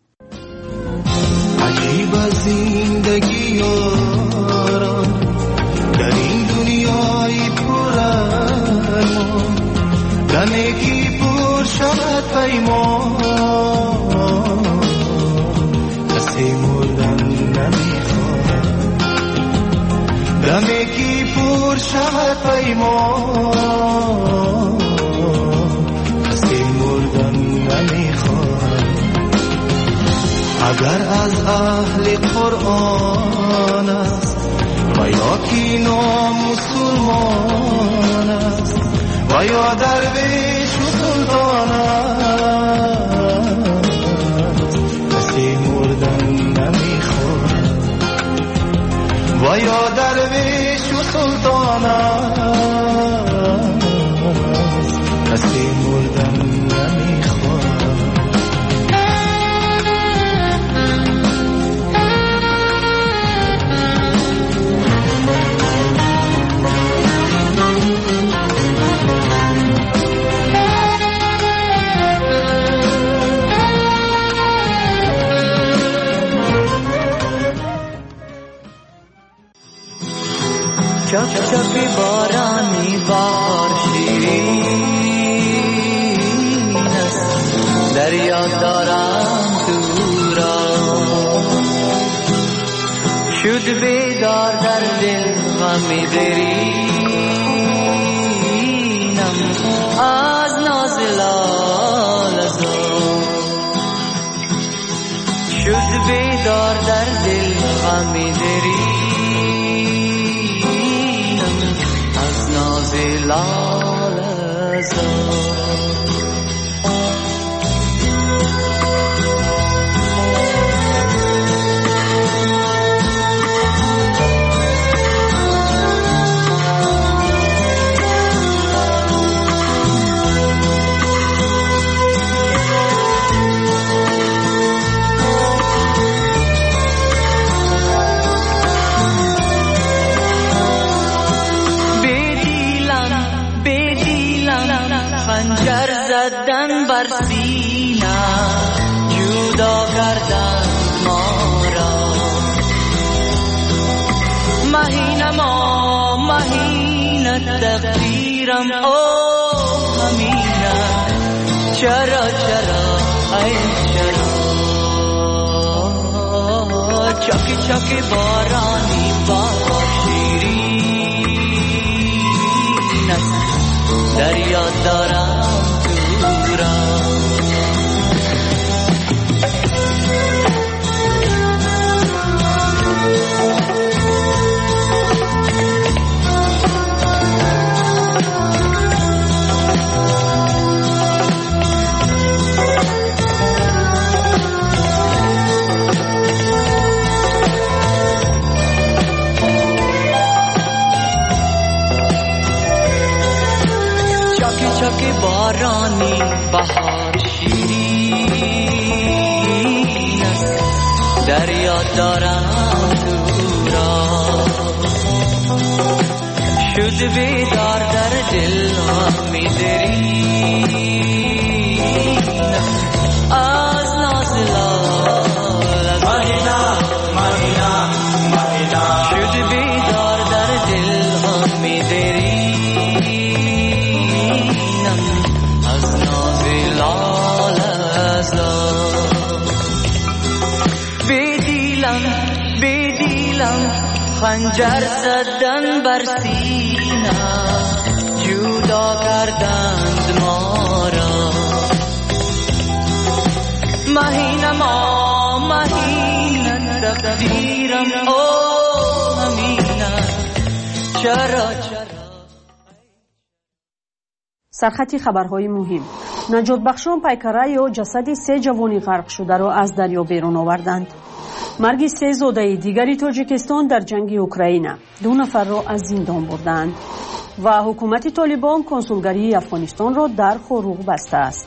عجیب زندگی یاران در این دنیای پر ارمان دمی کی پر شود پیمان کسی مردن نمیخواد دمی کی پر شود پیمان کسی مردن نمیخواد اگر از اهل قرآن است و یا کی نامسلمان است و یا درویش و سلطان است کسی مردن نمیخواد و یا درویش و سلطان است کسی مردن نمیخواد. چک چک بارانی بار شیرین است دریا دارم تو را شد بیدار در دل غم درینم از ناز لاله زار شد بیدار در دل غم درینم لاله زار خنجر زدن بر سینه جدا کردن ما را مهینه ما مهینه تقدیرم او همینه چرا چرا ای چرا چاکی چاکی بارانی بار شیرین است دریا دارم تو را چاکی بارانی بهار شیرین در یاد دارم تو را شد بیدار در دل میدری از نازلال مهینا مهینا مهینا شد بیدار در دل میدری از نازلال از بدیلم بدیلم خنجر زدن بر سینه جدا کردند ما را مهینه ما مهینه تقدیرم او همینه چرا چرا. سرخطی خبرهای مهم. نجات بخشان پیکره یا جسد سه جوانی غرق شده را از دریا بیرون آوردند. مرگ سه زاده دیگری تاجیکستان در جنگ اوکراین، دو نفر را از زندان بردند و حکومت طالبان کنسولگری افغانستان را در خروق بسته است.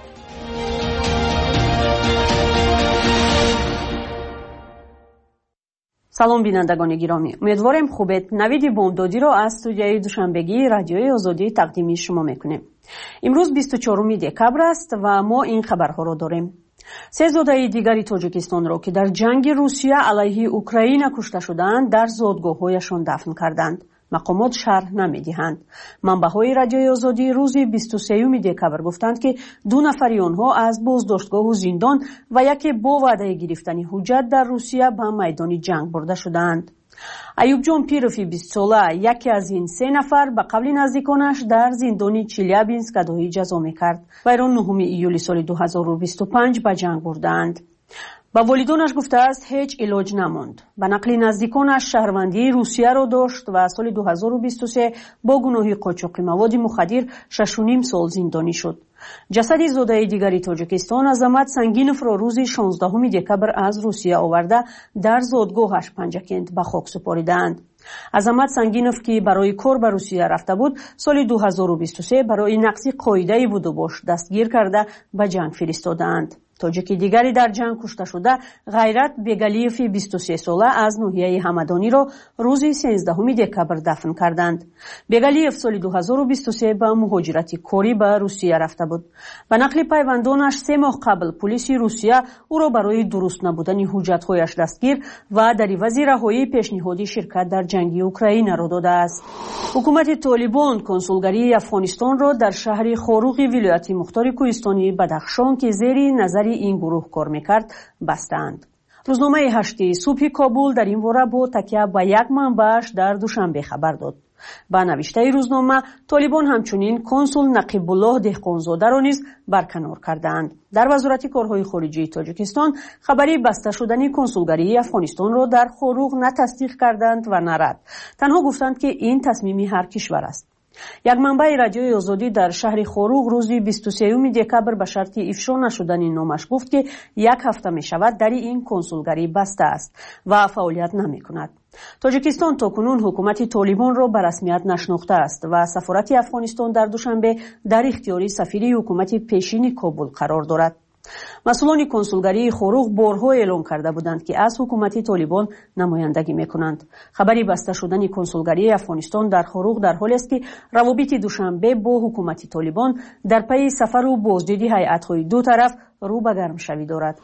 سلام بینندگان گرامی، امیدوارم خوبید. نوید بامدادی را از استودیوی دوشنبگی رادیوی آزادی تقدیم شما میکنیم. امروز بیست و چهارم دکبر است و ما این خبرها را داریم. سه زاده دیگری تاجیکستان را که در جنگ روسیه علیه اوکراین کشته شدند در زادگاه‌هایشان دفن کردند. مقامات شرح نمی‌دهند. منبع‌های رادیوی آزادی روز بیست و سوم دکبر گفتند که دو نفری آنها از بازداشتگاه و زندان و یکی با وعده گرفتن حجت در روسیه به میدان جنگ برده شدند. ایوب جان پیروفی بیست ساله یکی از این سه نفر به قبل نزدیکانش در زندان چیلیابینسک ادای جزا می‌کرد و ایران نهم ایولی سال دو هزار و بیست و پنج به جنگ بردند. با والدانش گفته است هیچ علاج نماند. به نقل نزدیکانش شهروندی روسیه را داشت و سال دو هزار و بیست و سه با گناه قاچاق مواد مخدر شش و نیم سال زندانی شد. جسد زاده دیگری تاجیکستان عظمت سنگینوف را روز شانزدهم دکبر از روسیه آورده در زادگاهش پنجکند به خاک سپاریدند. عظمت سنگینوف که برای کار به روسیه رفته بود سال دو هزار و بیست و سه برای نقض قاعده بود و باش دستگیر کرده به جنگ فرستادند. تاجیک دیگری در جنگ کشته شده غیرت بیگالیف بیست و سه ساله از ناحیه همدانی را روز سیزدهم دکبر دفن کردند. بیگالیف سال دو هزار و بیست و سه به مهاجرت کاری به روسیه رفته بود. به نقل پیوندانش سه ماه قبل پلیس روسیه او را برای درست نبودن حجت‌هایش دستگیر و در عوض رهایی پیشنهادی شرکت در جنگ اوکراین را داده است. حکومت طالبان کنسولگری افغانستان را در شهر خاروق ولایت مختار کوهستانی بدخشان که زیر نظر این گروه کار میکرد بستند. روزنامه هشت صبح کابل در این باره با تکیه به یک منبعش در دوشنبه خبر داد. با نوشته روزنامه طالبان همچنین کنسول نقیب الله دهقانزاده را نیز برکنار کردند. در وزارت کارهای خارجه تاجیکستان خبری بسته شدن کنسولگری افغانستان را در خاروق نه تصدیق کردند و نه رد. تنها گفتند که این تصمیم هر کشور است. یک منبع رادیوی آزادی در شهر خاروق روز بیست و سوم دکبر به شرط افشا نشدن نامش گفت که یک هفته می شود در این کنسولگری بسته است و فعالیت نمی کند. تاجیکستان تاکنون حکومت طالبان را به رسمیت نشناخته است و سفارت افغانستان در دوشنبه در اختیار سفیر حکومت پیشین کابل قرار دارد. مسئولان کنسولگری خاروق بارها اعلام کرده بودند که از حکومت طالبان نمایندگی میکنند. خبری بسته شدن کنسولگری افغانستان در خاروق در حالی است که روابط دوشنبه با حکومت طالبان در پی سفر و بازدید هیئت‌های دو طرف رو به گرم شوی دارد.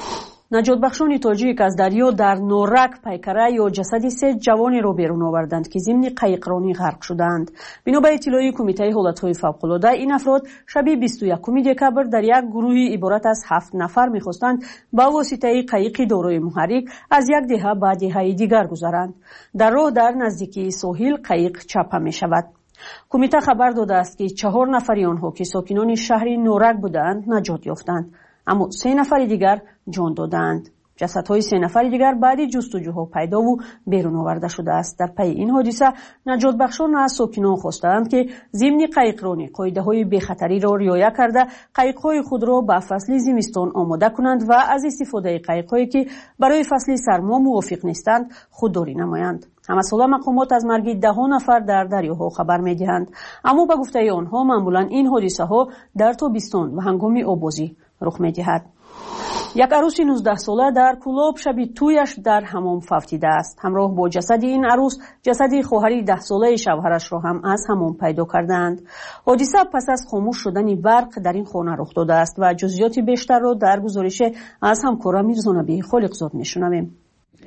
نجات بخشان تاجیک از دریا در نورک پیکره یا جسد سه جوانی را بیرون آوردند که ضمن قایقرانی غرق شدند. بنا به اطلاع کمیته حالت‌های فوق‌العاده این افراد شب بیست و یکم دکبر در یک گروه عبارت از هفت نفر می‌خواستند با واسطه قایق دارای محرک از یک دهه به دهه دیگر گذرند. در راه در نزدیکی ساحل قایق چپه می‌شود. کمیته خبر داده است که چهار نفری آنها که ساکنان شهر نورک بودند نجات یافتند، اما سه نفر دیگر جان دادند. جسدهای سه نفر دیگر بعد جستجوها پیدا و بیرون آورده شده است. در پی این حادثه نجات بخشان از ساکنان خواستند که ضمن قایقرانی قاعده‌های بی‌خطری را رعایت کرده قایق‌های خود را به فصل زمستان آماده کنند و از استفاده قایق‌هایی که برای فصل سرما موافق نیستند خودداری نمایند. همساله مقامات از مرگ ده نفر در دریاها خبر می‌دهند، اما به گفته آنها معمولاً این حادثه‌ها در تابستان و هنگام آبازی رخ می‌دهد. یک عروس نوزده ساله در کولاب شب تویش در حمام فوتیده است. همراه با جسد این عروس جسد خواهری ده ساله شوهرش را هم از حمام پیدا کردند. حادثه پس از خاموش شدن برق در این خانه رخ داده است و جزئیات بیشتر را در گزارش از همکارم میرزا نبی خالقزاد میشنویم.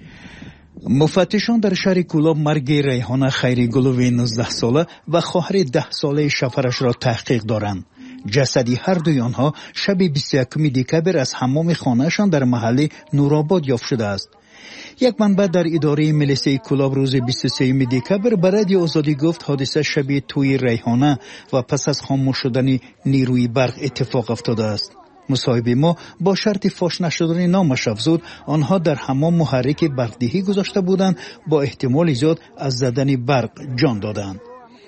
مفتشان در شهر کولاب مرگ ریحانه خیریگلوی نوزده ساله و خواهر ده ساله شوهرش را تحقیق دارند. جسدی هر دوی آنها شب بیست و یکم دکبر از حمام خانهشان در محله نورآباد یافت شده است. یک منبع در اداره ملیسه کولاب روز بیست و سوم دکبر به رادیو آزادی گفت حادثه شب توی ریحانه و پس از خاموش شدن نیروی برق اتفاق افتاده است. مصاحبه ما با شرط فاش نشدن نامش افزود آنها در حمام محرک برقدهی گذاشته بودند، با احتمال زیاد از زدن برق جان دادند.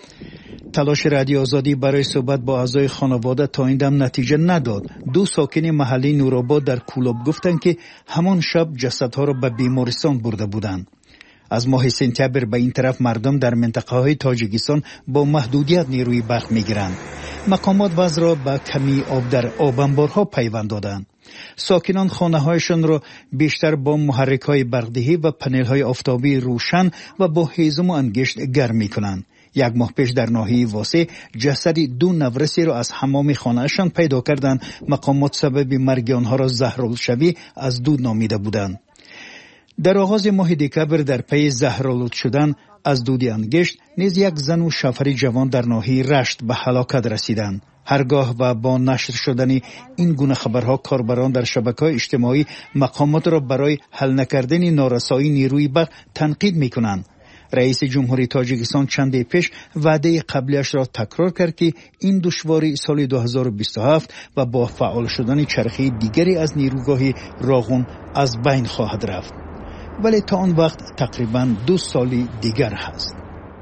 تلاش رادیو آزادی برای صحبت با اعضای خانواده تا این دم نتیجه نداد. دو ساکن محله نورآباد در کولاب گفتند که همان شب جسدها را به بیمارستان برده بودند. از ماه سپتامبر به این طرف مردم در منطقه های تاجیکستان با محدودیت نیروی برق میگیرند. مقامات وضع را به کمی آب در آب انبارها پیوند دادند. ساکنان خانه هایشان را بیشتر با محرک های برقدهی و پنل های آفتابی روشن و با هیزم و انگشت گرم می کنند. یک ماه پیش در ناحیه واسه جسد دو نورسی را از حمام خانهشان پیدا کردند. مقامات سبب مرگ آنها را زهرالشوی از دود نامیده بودند. در آغاز ماه دکبر در پی زهرآلود شدن از دود انگشت نیز یک زن و شوهر جوان در ناحیه رشت به هلاکت رسیدند. هرگاه و با نشر شدن این گونه خبرها کاربران در شبکه‌های اجتماعی مقامات را برای حل نکردن نارسایی نیروی برق تنقید می‌کنند. رئیس جمهوری تاجیکستان چند پیش وعده قبلیش را تکرار کرد که این دشواری سال دو هزار و بیست و هفت و با فعال شدن چرخه دیگری از نیروگاه راغون از بین خواهد رفت. ولی تا آن وقت تقریباً دو سال دیگر هست.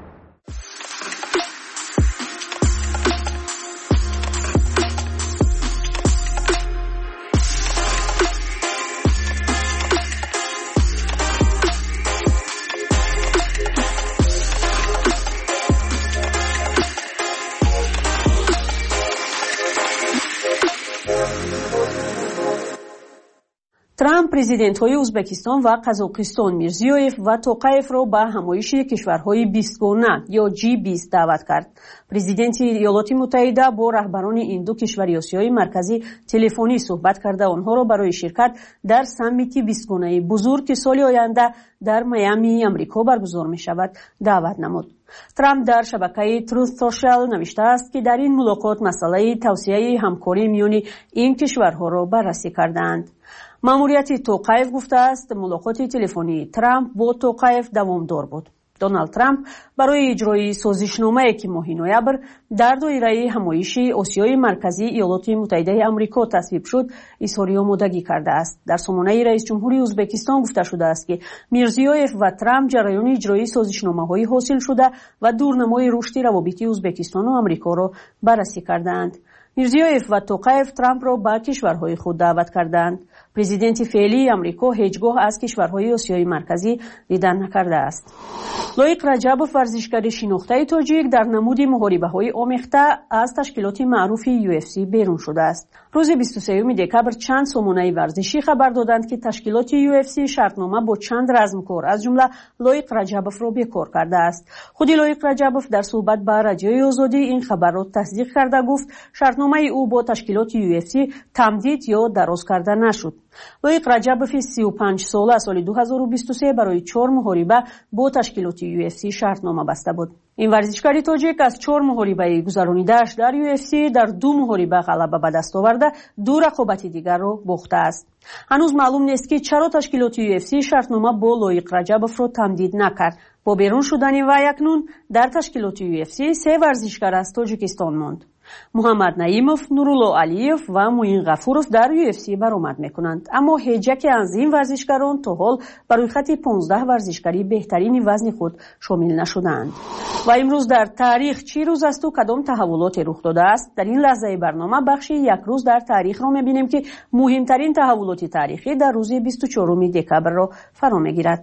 ترامپ президентҳои ӯзбекистон ва қазоқистон мирзиёев ва тоқаевро ба ҳамоиши кишварҳои бистгона ё ҷи бист даъват кард. президенти иёлоти муттаҳида бо раҳбарони ин ду кишвари осиёи марказӣ телефонӣ суҳбат карда онҳоро барои ширкат дар саммити бистгонаи бузург ки соли оянда дар Майами, Амрико баргузор мешавад, даъват намуд. Трамп дар шабакаи Truth Social навиштааст ки дар ин мулоқот масъалаи тавсияи ҳамкорӣ миёни ин кишварҳоро баррасӣ кардаанд. маъмурияти тоқаев гуфтааст мулоқоти телефонии Трамп бо тоқаев давомдор буд. Доналд Трамп барои иҷрои созишномае ки моҳи ноябр дар доираи ҳамоиши осиёи марказии иёлоти муттаҳидаи амрико тасвиб шуд, изҳори омодагӣ кардааст. дар сомонаи раисҷумҳури ӯзбекистон гуфта шудааст ки мирзиёев ва Трамп ҷараёни иҷрои созишномаҳои ҳосил шуда ва дурнамои рушди равобити Ӯзбекистону Амрикоро баррасӣ кардаанд. мирзиёев ва тоқаев Трампро ба кишварҳои худ даъват карданд. президенти феълии амрико ҳеҷ гоҳ аз кишварҳои осиёи марказӣ дидан накардааст. лоиқ раҷабов варзишгари шинохтаи тоҷик дар намуди муҳорибаҳои омехта аз ташкилоти маъруфи ю эф си берун шудааст. рӯзи бисту сеюми декабр чанд сомонаи варзишӣ хабар доданд ки ташкилоти ю эф си шартнома бо чанд размкор аз ҷумла лоиқ раҷабовро бекор кардааст. худи лоиқ раҷабов дар суҳбат ба радиои озодӣ ин хабарро тасдиқ карда гуфт шартномаи ӯ бо ташкилоти ю эф си тамдид ё дароз карда нашуд. лоиқ раҷабови си و پنج сола соли ду ҳазору бисту се барои чор муҳориба бо ташкилоти ю эф си шартнома баста буд. ин варзишгари тоҷик аз чор муҳорибаи гузаронидааш дар ю эф си дар ду муҳориба ғалаба ба даст оварда ду рақобати дигарро бохтааст. ҳанӯз маълум нест ки чаро ташкилоти ю эф си шартнома бо лоиқ раҷабовро тамдид накард. бо берун шудани вай акнун дар ташкилоти ю эф си се варзишгар аз тоҷикистон монд. муҳаммад наимов, нурулло алиев ва муин ғафуров дар ю эф си баромад мекунанд. аммо ҳеҷ яке аз ин варзишгарон то ҳол ба рӯйхати понздаҳ варзишгари беҳтарини вазни худ шомил нашудаанд. ва имрӯз дар таърих чӣ рӯз асту кадом таҳаввулоте рух додааст? дар ин лаҳзаи барнома бахши як рӯз дар таърихро мебинем ки муҳимтарин таҳаввулоти таърихӣ дар рӯзи бисту чоруми декабрро фаро мегирад.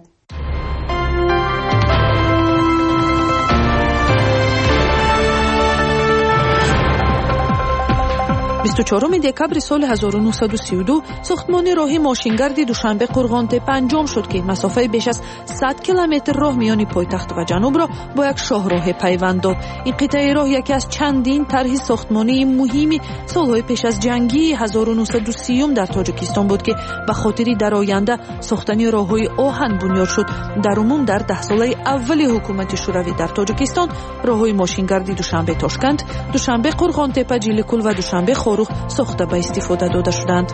بیست و چهارم دکبر سال هزار و نهصد و سی و دو ساختمان راهی ماشینگردی دوشنبه قرغانته پنجم شد که مسافت بیش از صد کیلومتر راه میان پایتخت و جنوب را با یک شاهراه پیوند داد. این قطعه راه یکی از چندین طرح ساختمانی مهمی سالهای پیش از جنگی هزار و نهصد و سی در تاجیکستان بود که به خاطر در آینده ساختن راههای آهن بنیاد شد. در عموم در ده ساله اول حکومت شوروی در تاجیکستان راههای ماشینگردی دوشنبه تاشکند، دوشنبه قرغانتپه، جیلیکول و دوشنبه خاروخ ساخته به استفاده داده شدند.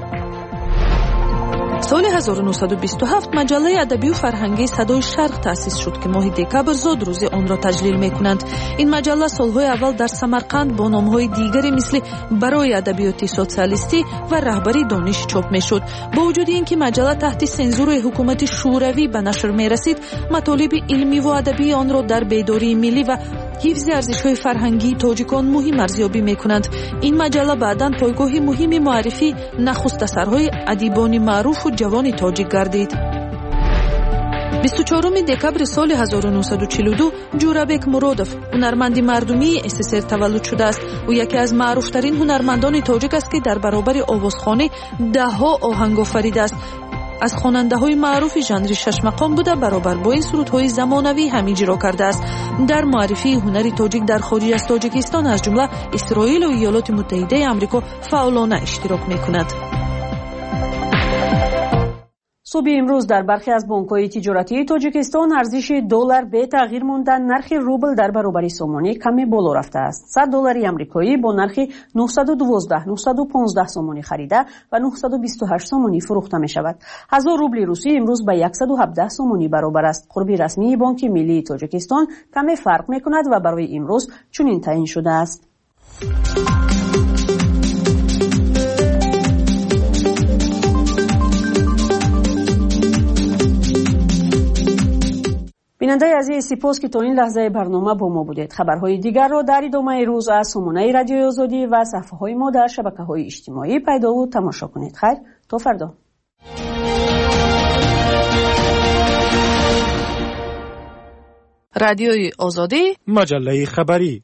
سال هزار و نهصد و بیست و هفت مجله ادبی و فرهنگی صدای شرق تأسیس شد که ماه دکبر زاد روز آن را تجلیل می‌کنند. این مجله سالهای اول در سمرقند با نام‌های دیگری مثل برای ادبیات سوسیالیستی و رهبری دانش چاپ می‌شد. با وجود اینکه مجله تحت سانسور حکومت شوروی به نشر می‌رسید، مطالب علمی و ادبی آن را در بیداری ملی و حفظ ارزش‌های فرهنگی تاجیکان مهم ارزیابی می‌کنند. این مجله بعداً پایگاه مهم معرفی نخست اثرهای ادیبان معروف و جوان تاجیک گردید. بیست و چهارم دکبر سال هزار و نهصد و چهل و دو جورابک مرودوف هنرمند مردمی اس اس ار تولد شده است. او یکی از معروف‌ترین هنرمندان تاجیک است که در برابر آوازخوانی ده‌ها آهنگ آفریده است. از خواننده‌های معروف ژانر شش مقام بوده، برابر با این سرودهای زمانوی هم اجرا کرده است. در معرفی هنر تاجیک در خارج از تاجیکستان از جمله اسرائیل و ایالات متحده آمریکا فعالانه اشتراک می‌کند. صبح امروز در برخی از بانک‌های تجارتی تاجیکستان ارزش دلار به تغییر مانده، نرخ روبل در برابر سومانی کمی بالا رفته است. صد دلار آمریکایی با نرخ نهصد و دوازده نهصد و پانزده سومانی خریده و نهصد و بیست و هشت سومانی فروخته می شود. هزار روبل روسی امروز به صد و هفده سومانی برابر است. قربی رسمی بانک ملی تاجیکستان کمی فرق می کند و برای امروز چنین تعیین شده است. بیننده عزیز، سپاس که تا این لحظه برنامه با ما بودید. خبرهای دیگر را در ادامه روز از سامانه رادیوی آزادی و صفحه‌های ما در شبکه‌های اجتماعی پیدا و تماشا کنید. خیر، تا فردا. رادیوی آزادی، مجله خبری.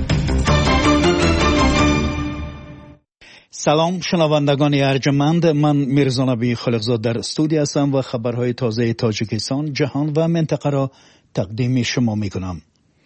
سلام شنوندگان ارجمند، من میرزا نبی خالقزاد در استودیو هستم و خبرهای تازه تاجیکستان، جهان و منطقه را تقدیم شما میکنم.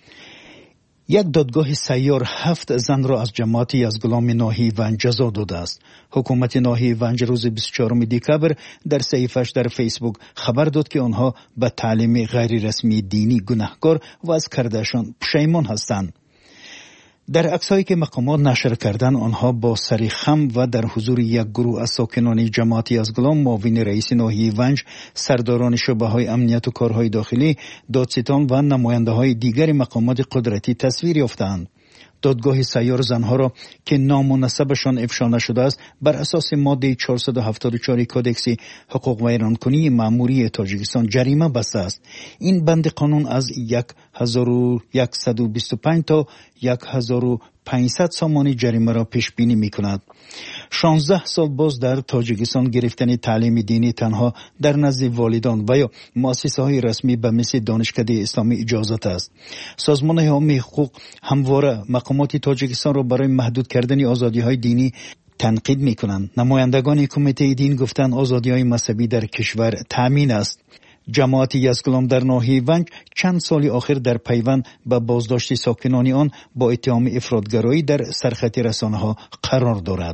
یک دادگاه سیار هفت زن را از جماعت یزدگلام ناحیه ونج جزا داده است. حکومت ناحیه ونج روز بیست و چهارم دکبر در صحیفه‌اش در فیسبوک خبر داد که آنها به تعلیم غیر رسمی دینی گناهکار و از کردهشان پشیمان هستند. در عکسایی که مقامات نشر کردن، آنها با سری خم و در حضور یک گروه از ساکنان جماعت یزدگلام، معاون رئیس ناحیه ونج، سرداران شعبه‌های امنیت و کارهای داخلی، دادستان و نماینده‌های دیگر مقامات قدرتی تصویر یافتند. دادگاه سیار زنها را که نام و نسبشان افشا نشده است بر اساس ماده چهارصد و هفتاد و چهار کودکس حقوق ویرانکنی مأموری تاجیکستان جریمه بسته است. این بند قانون از هزار و صد و بیست و پنج تا هزار و پانصد سامانی جریمه را پیش بینی می کند. شانزده سال باز در تاجیکستان گرفتن تعلیم دینی تنها در نزد والدان و یا مؤسسه های رسمی به مثل دانشکده اسلامی اجازت است. سازمان حامی حقوق همواره مقامات تاجیکستان را برای محدود کردن آزادی های دینی تنقید می کنند. نمایندگان کمیته دین گفتند آزادی های مذهبی در کشور تامین است. جماعت یزدگلام در ناحیه ونج چند سال آخر در پیوند به بازداشت ساکنان آن با اتهام افراطگرایی در سرخط رسانه‌ها قرار دارد.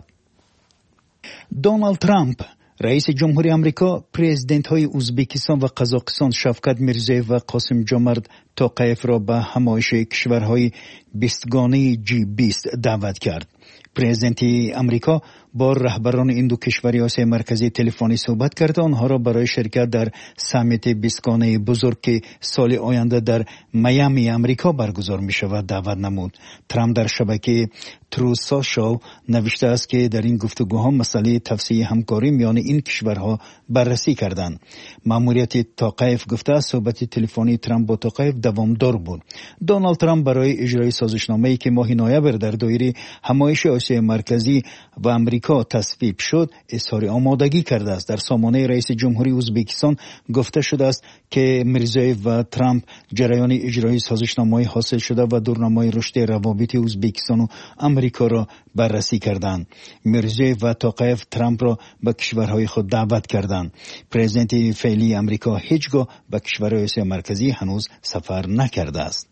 دونالد ترامپ رئیس جمهوری آمریکا پرزیدنت های ازبکستان و قزاقستان شوکت میرزیف و قاسم جمرد توقیف را به همایش کشورهای بیستگانه جی بیست دعوت کرد. پرزیدنت آمریکا با رهبران این دو کشور آسیای مرکزی تلفنی صحبت کرد، آنها را برای شرکت در سامیت بیستگانه بزرگ که سال آینده در میامی آمریکا برگزار می شود دعوت نمود. ترامپ در شبکه ترو سوشال نوشته است که در این گفتگوها مسئله توسعه همکاری میان این کشورها بررسی کردند. مأموریت توقیف گفته است صحبت تلفنی ترامپ با توقیف دوامدار بود. دونالد ترامپ برای اجرای سازشنامه‌ای که ماه نوامبر در دایره همایش نمایش آسیای مرکزی و امریکا تصویب شد اظهار آمادگی کرده است. در سامانه رئیس جمهوری ازبکستان گفته شده است که میرزیوف و ترامپ جریان اجرایی سازشنامه‌ای حاصل شده و دورنمای رشد روابط ازبکستان و امریکا را بررسی کردند. میرزیوف و توقیف ترامپ را به کشورهای خود دعوت کردند. پرزیدنت فعلی امریکا هیچگاه به کشورهای آسیای مرکزی هنوز سفر نکرده است.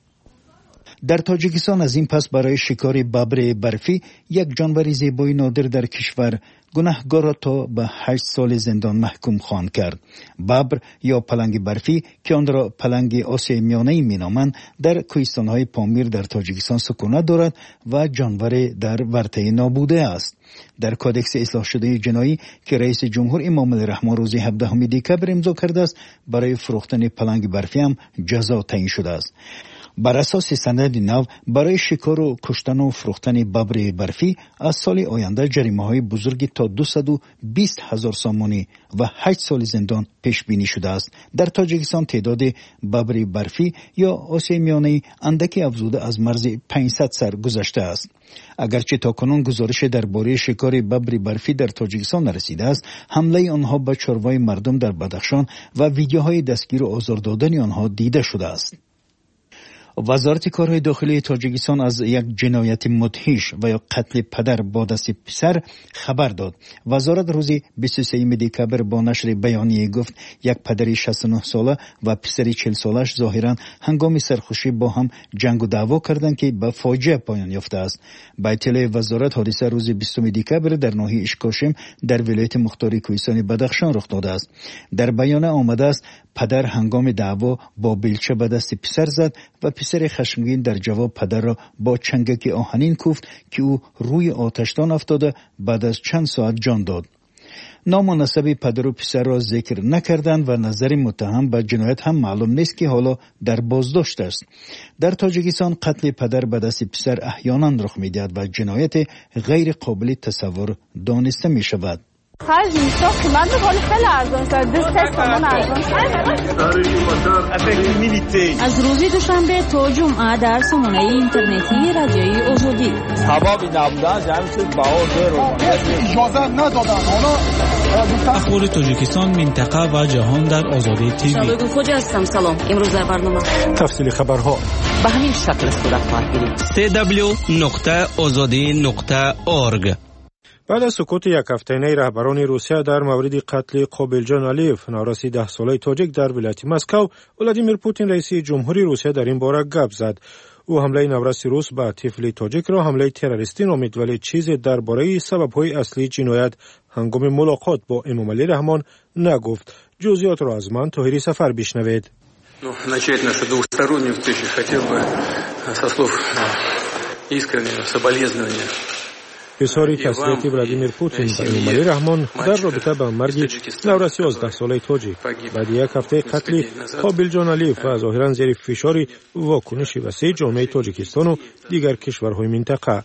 در تاجیکستان از این پس برای شکار ببر برفی، یک جانور زیبای نادر در کشور، گناهکار را تا به هشت سال زندان محکوم خواند کرد. ببر یا پلنگ برفی که آن را پلنگ آسیای میانه‌ای مینامند، در کوهستان‌های پامیر در تاجیکستان سکونت دارد و جانور در ورطه نابوده است. در کادکس اصلاح شده جنایی که رئیس جمهور امام الرحمن روز هفدهم دکبر امضا کرده است، برای فروختن پلنگ برفی هم جزا تعیین شده است. بر اساس سند نو، برای شکار و کشتن و فروختن ببر برفی از سال آینده جریمه‌های بزرگی تا دویست و بیست هزار سامانی و هشت سال زندان پیش بینی شده است. در تاجیکستان تعداد ببر برفی یا آسیای میانه‌ای اندکی افزوده از مرز پانصد سر گذشته است. اگرچه تاکنون گزارش درباره شکار ببر برفی در تاجیکستان نرسیده است، حمله آنها به چاروای مردم در بدخشان و ویدیوهای دستگیر و آزار دادن آنها دیده شده است. وزارت کارهای داخلی تاجیکستان از یک جنایت مدهش و یا قتل پدر با دست پسر خبر داد. وزارت روز بیست و سوم دکبر با نشر بیانیه گفت یک پدر شصت و نه ساله و پسر چهل سالش ظاهرا هنگام سرخوشی با هم جنگ و دعوا کردند که به فاجعه پایان یافته است. به اطلاع وزارت، حادثه روز بیستم دکبر در ناحیه اشکاشم در ولایت مختار کوهستانی بدخشان رخ داده است. در بیانیه آمده است پدر هنگام دعوا با بیلچه به دست پسر زد و پسر خشمگین در جواب پدر را با چنگک آهنین کوفت که او روی آتشدان افتاده بعد از چند ساعت جان داد. نام و نسب پدر و پسر را ذکر نکردند و نظر متهم به جنایت هم معلوم نیست که حالا در بازداشت است. در تاجیکستان قتل پدر به دست پسر احیانا رخ می‌دهد و جنایت غیر قابل تصور دانسته می‌شود. خرج میشه قیمت ولی خیلی ارزان است. دست سامان ارزان است. از روز دوشنبه تا جمعه در سامانه اینترنتی رادیوی آزادی. سبب نبودن جمعی چیز باور رو اجازه ندادن. حالا اخبار تاجیکستان، منطقه و جهان در آزادی تیوی. شباب خوش هستم. سلام. امروز در برنامه تفصیل خبرها به همین شکل صورت خواهد گرفت. دبلیو دبلیو دبلیو نقطه آزادی نقطه اورگ. بعد از سکوت یک هفته‌ای رهبران روسیه در مورد قتل قابلجان علیف، نوراسی ده ساله تاجیک در ولایت مسکو، ولادیمیر پوتین رئیس جمهوری روسیه در این باره گپ زد. او حمله نوراسی روس به طفل تاجیک را حمله تروریستی نامید، ولی چیزی درباره سبب‌های اصلی جنایت هنگام ملاقات با امام علی رحمان نگفت. جزئیات را از من طاهری سفر بشنوید. Ну, начать нашу двухстороннюю встречу хотел бы со слов искреннего соболезнования. اظهار تسلیت ولادیمیر پوتین به امام علی رحمان در رابطه با مرگ نوراسی یازده ساله تاجیک بعد یک هفته قتل قابلجان علیف و ظاهرا زیر فشار واکنش وسیع جامعه تاجیکستان و دیگر کشورهای منطقه.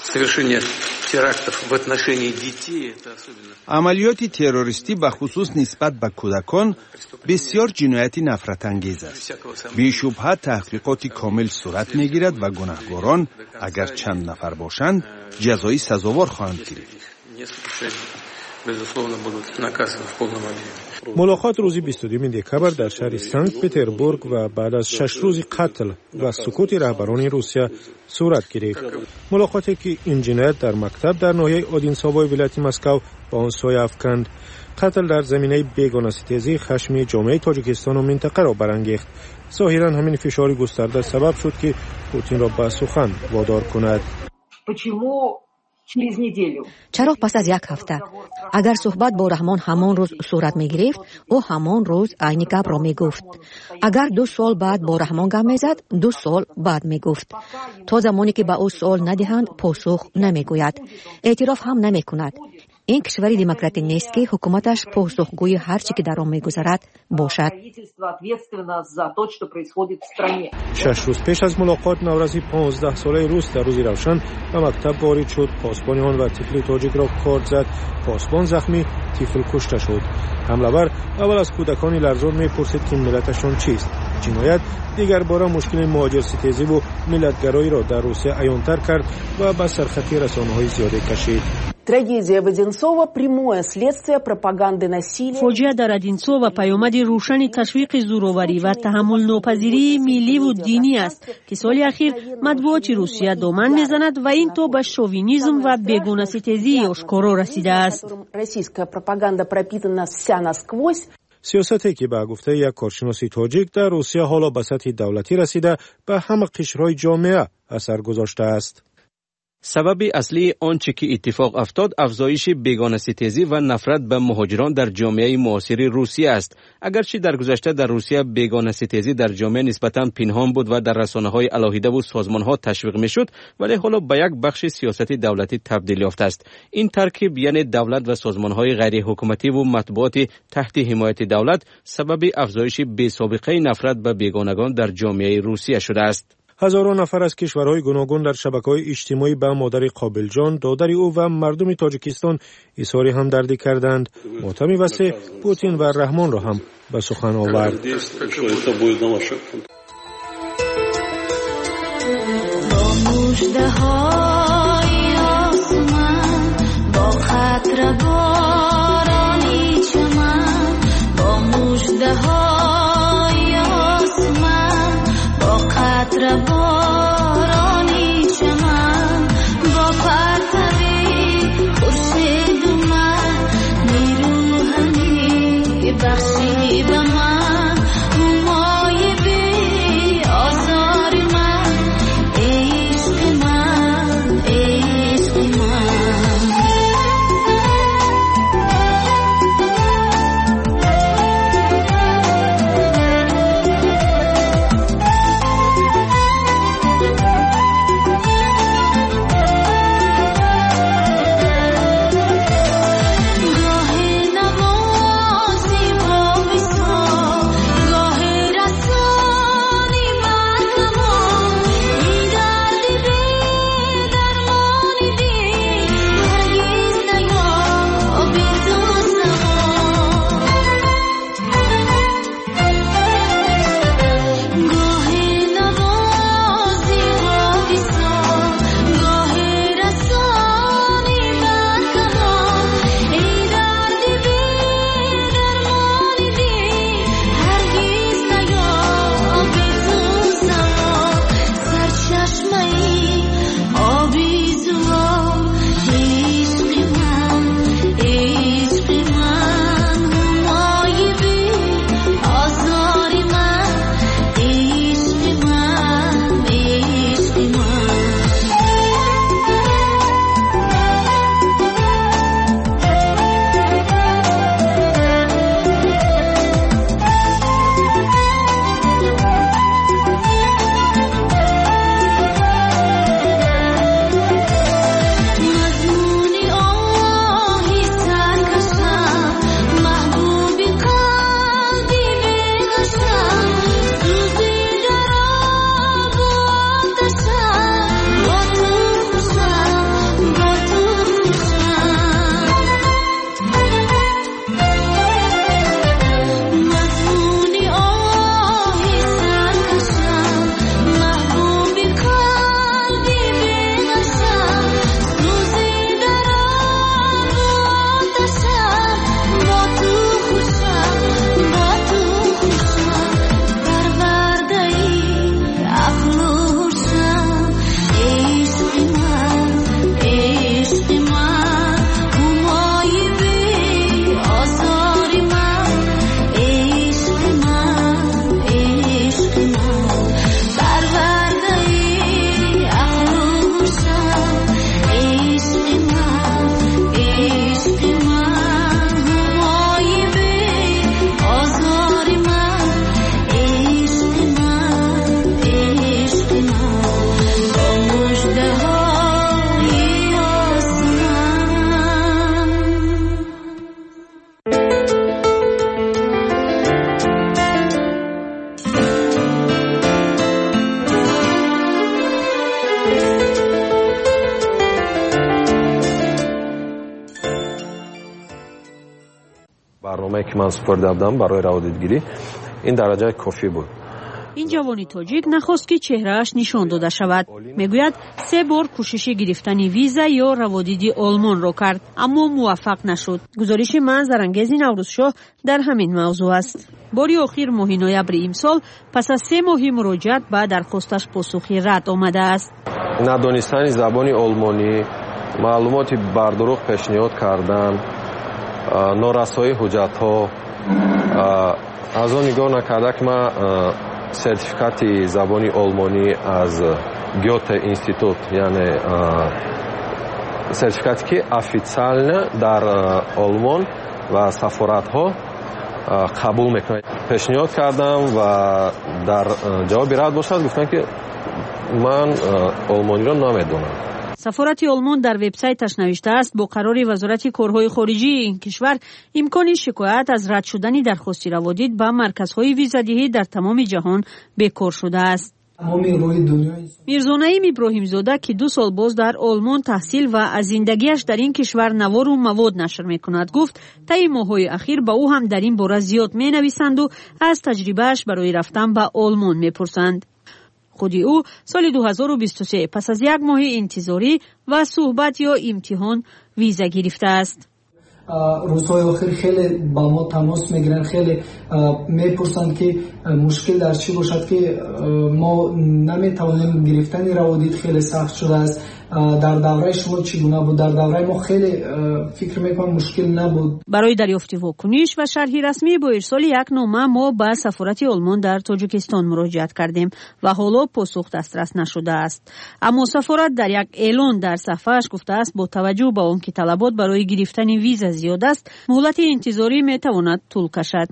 عملیات تروریستی به خصوص نسبت به کودکان بسیار جنایت نفرت انگیز است. بی شبهه تحقیقات کامل صورت میگیرد و گناهکاران اگر چند نفر باشند جزایی سزاوار خواهند گرفت. ملاقات روز بیست و دو دکبر در شهر سنت پتربورگ و بعد از شش روز قتل و سکوت رهبران روسیه صورت گرفت. ملاقاتی که این جنایت در مکتب در ناحیه اودینساوای ولایت مسکو با آن سایه افکند. قتل در زمینه بیگانه‌ستیزی خشم جامعه تاجیکستان و منطقه را برانگیخت. ظاهرا همین فشار گسترده سبب شد که پوتین را به سخن وادار کند. چرا پس از یک هفته؟ اگر صحبت با رحمان همان روز صورت می گرفت، او همان روز عین گپ را می گفت. اگر دو سال بعد با رحمان گپ می زد، دو سال بعد می گفت. تا زمانی که به او سوال ندهند، پاسخ نمی گوید. اعتراف هم نمی کند. این کشوری دموکراتی نیست که حکومتش پاسخگوی هر چی که در آن می‌گذرد باشد. شش روز پیش از ملاقات نوروزی پانزده ساله روس در روزی روشن به مکتب وارد شد. پاسبان آن و طفل تاجیک را کارد زد. پاسبان زخمی، طفل کشته شد. حمله‌ور اول از کودکان لرزان می‌پرسید که ملتشان چیست. جنایت دیگر باره مشکل مهاجرستیزی و ملتگرایی را در روسیه عیان‌تر کرد و به سرخطی رسانه‌های زیاده کشید. فوجیه در ادینسووا پیامد روشن تشویق زوروری و تحمل ناپذیری ملی و دینی است که سال اخیر مطبوعات روسیه دامن میزند و این تو به شووینیسم و بیگانه ستیزی آشکارا رسیده است. سیاستی که به گفته یک کارشناس تاجیک در روسیه حالا به سطح دولتی رسیده به همه قشرهای جامعه اثر گذاشته است. سبب اصلی آنچه که اتفاق افتاد افزایش بیگانه‌ستیزی و نفرت به مهاجران در جامعه معاصر روسیه است. اگرچه در گذشته در روسیه بیگانه‌ستیزی در جامعه نسبتاً پنهان بود و در رسانه‌های علاهیده و سازمان‌ها تشویق می‌شد، ولی حالا به یک بخش سیاست دولتی تبدیل یافته است. این ترکیب یعنی دولت و سازمان‌های غیر حکومتی و مطبوعات تحت حمایت دولت سبب افزایش بی‌سابقه نفرت به بیگانگان در جامعه روسیه شده است. هزاران نفر از کشورهای گوناگون در شبکه‌های اجتماعی به مادر قابلجان، دادر او و مردم تاجیکستان اظهار همدردی کردند. ماتم وسیع پوتین و رحمان را هم به سخن آورد. بارانی چمن با پرتوی خورشید اومد نیرو همی بخشی به من موهای بی آزار من عشق من عشق من برنامه که من سپرده بودم برای روادیدگیری این درجه کافی بود. این جوانی تاجیک نخواست که چهرهش نشان داده شود. میگوید سه بار کوشش گرفتن ویزا یا روادیدی آلمان را کرد اما موفق نشد. گزارش منظرانگیز نوروزشاه در همین موضوع است. باری آخر ماه نوامبر امسال پس از سه ماهی مراجعت به درخواستش پاسخی رد آمده است. ندانستن زبان آلمانی، معلومات بردروغ پیشنهاد کردن، نارسایی حجت‌ها، از آن نگاه نکرده که من سرتیفیکات زبان آلمانی از گوته اینستیتوت یعنی سرتیفیکاتی که افیциально در آلمان و سفارت‌ها قبول میکنه. پیشنهاد کردم و در جواب رد باشد گفتن که من آلمانی را نمیدونم. سفارت آلمان در وبسایتش نوشته است با قرار وزارت کارهای خارجی این کشور امکان شکایت از رد شدن درخواست روادید به مرکزهای ویزادهی در تمام جهان بیکار شده است. میرزا نعیم ابراهیم زاده که دو سال باز در آلمان تحصیل و از زندگیش در این کشور نوار و مواد نشر می کند گفت طی ماه‌های اخیر با او هم در این باره زیاد می نویسند و از تجربهش برای رفتن به آلمان می پرسند. خودی او سال دو هزار و بیست و سه پس از یک ماه انتظاری و صحبت یا امتحان ویزا گرفته است. روزهای آخر خیلی با ما تماس میگیرن، خیلی میپرسند که مشکل در چی باشد که ما نمیتوانیم گرفتن روادید خیلی سخت شده است. در دوره شما چگونه بود؟ در دوره ما خیلی فکر میکنم مشکل نبود. برای دریافت واکنش و شرح رسمی با ارسال یک نامه ما به سفارت آلمان در تاجیکستان مراجعت کردیم و حالا پاسخ دسترس نشده است. اما سفارت در یک اعلان در صفحه‌اش گفته است با توجه به آنکه طلبات برای گرفتن ویزا زیاد است، مهلت انتظاری میتواند طول کشد.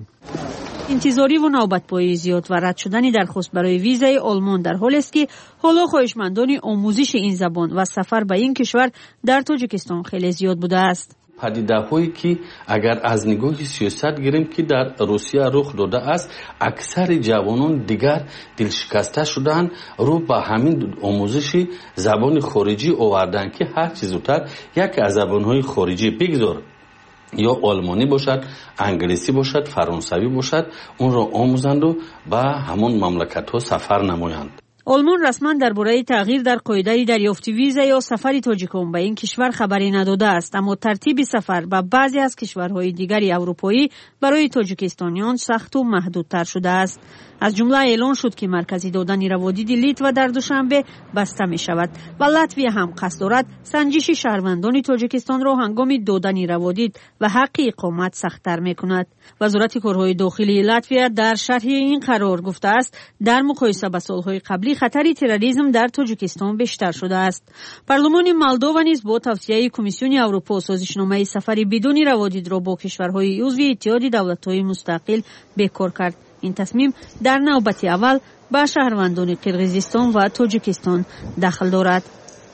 انتظاری و نوبت‌پایی زیاد و رد شدن درخواست برای ویزای آلمان در حالی است که حالا خواهشمندان آموزش این زبان و سفر به این کشور در تاجیکستان خیلی زیاد بوده است. پدیده‌هایی که اگر از نگاه سیاست گیریم که در روسیه رخ داده است، اکثر جوانان دیگر دلشکسته شدن رو به همین آموزش زبان خارجی آوردن که هر چیز زودتر یک از زبان‌های خارجی بگذار یا آلمانی باشد، انگلیسی باشد، فرانسوی باشد، اون را آموزند و به همون مملکت‌ها سفر نمایند. آلمان رسما درباره تغییر در قاعده دریافت ویزا یا سفر تاجیکان به این کشور خبری نداده است، اما ترتیب سفر به بعضی از کشورهای دیگری اروپایی برای تاجیکستانیان سخت و محدودتر شده است. از جمله اعلان شد که مرکزی دادن روادید لیتوا در دوشنبه بسته می شود و لاتویا هم قصد دارد سنجش شهروندان تاجیکستان را هنگام دادن روادید و حق اقامت سخت‌تر می کند. وزارت کارهای داخلی لاتویا در شرح این قرار گفته است در مقایسه با سالهای قبلی خطر تروریسم در تاجیکستان بیشتر شده است. پارلمان مولداوا نیز با توصیه کمیسیون اروپا سازشنامه سفر بدون روادید را با کشورهای عضو اتحاد دولت‌های مستقل بیکار کرد. این تصمیم در نوبت اول به شهروندان قرقیزستان و تاجیکستان دخل دارد.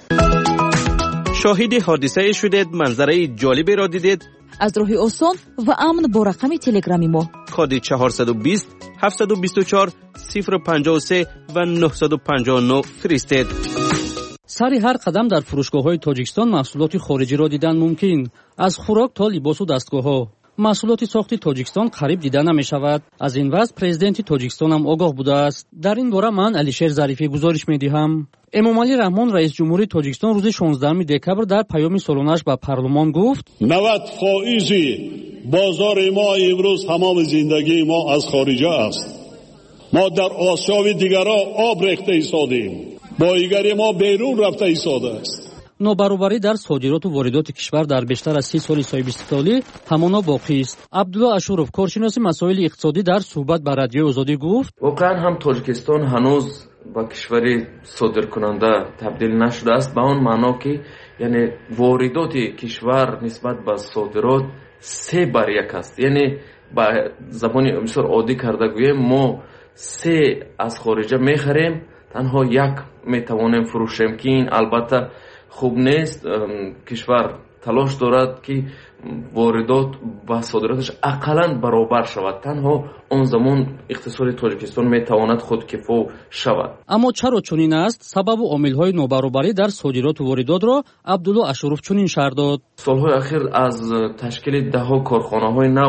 شاهد حادثه شدید، منظره جالبی را دیدید؟ از راه آسان و امن با رقم تلگرامی ما کد چهارصد و بیست هفتصد و بیست و چهار صفر پنجاه و سه و نهصد و پنجاه و نه فرستید. سر هر قدم در فروشگاه‌های تاجیکستان محصولات خارجی را دیدن ممکن، از خوراک تا لباس و دستگاه‌ها. محصولات ساختی تاجیکستان قریب دیده نمی شود. از این وضع پرزیدنت تاجیکستان هم آگاه بوده است. در این باره من علیشیر ظریفی گزارش می دهم. امامعلی رحمان رئیس جمهوری تاجیکستان روز شانزدهم دکبر در پیام سالانش به پارلمان گفت: نود فائز بازار ما امروز تمام زندگی ما از خارجه است. ما در آسیا و دیگرها آب ریخته ایستادیم، بایگری ما بیرون رفته ایستاده است. نابرابری در صادرات و واردات کشور در بیشتر از سی سال صاحب استقلالی همانا باقی است. عبدالله اشورов کارشناس مسائل اقتصادی در صحبت با رادیوی آزادی گفت: واقعا هم تاجیکستان هنوز با کشوری صادرکننده تبدیل نشده است، به اون معنا که یعنی واردات کشور نسبت به صادرات سه بر یک است. یعنی با زبان بسیار عادی کرده گوییم ما سه از خارجه میخریم، تنها یک میتوانیم فروشیم که این البته خوب نیست. کشور تلاش دارد که واردات و صادراتش اقلاً برابر شود، تنها اون زمان اقتصاد تاجیکستان میتواند خودکفا شود. اما چرا چنین است؟ سبب و عامل‌های نابرابری در صادرات و واردات را عبدالله اشورов چنین شرح داد: سالهای اخیر از تشکیل ده ها کارخانه‌های نو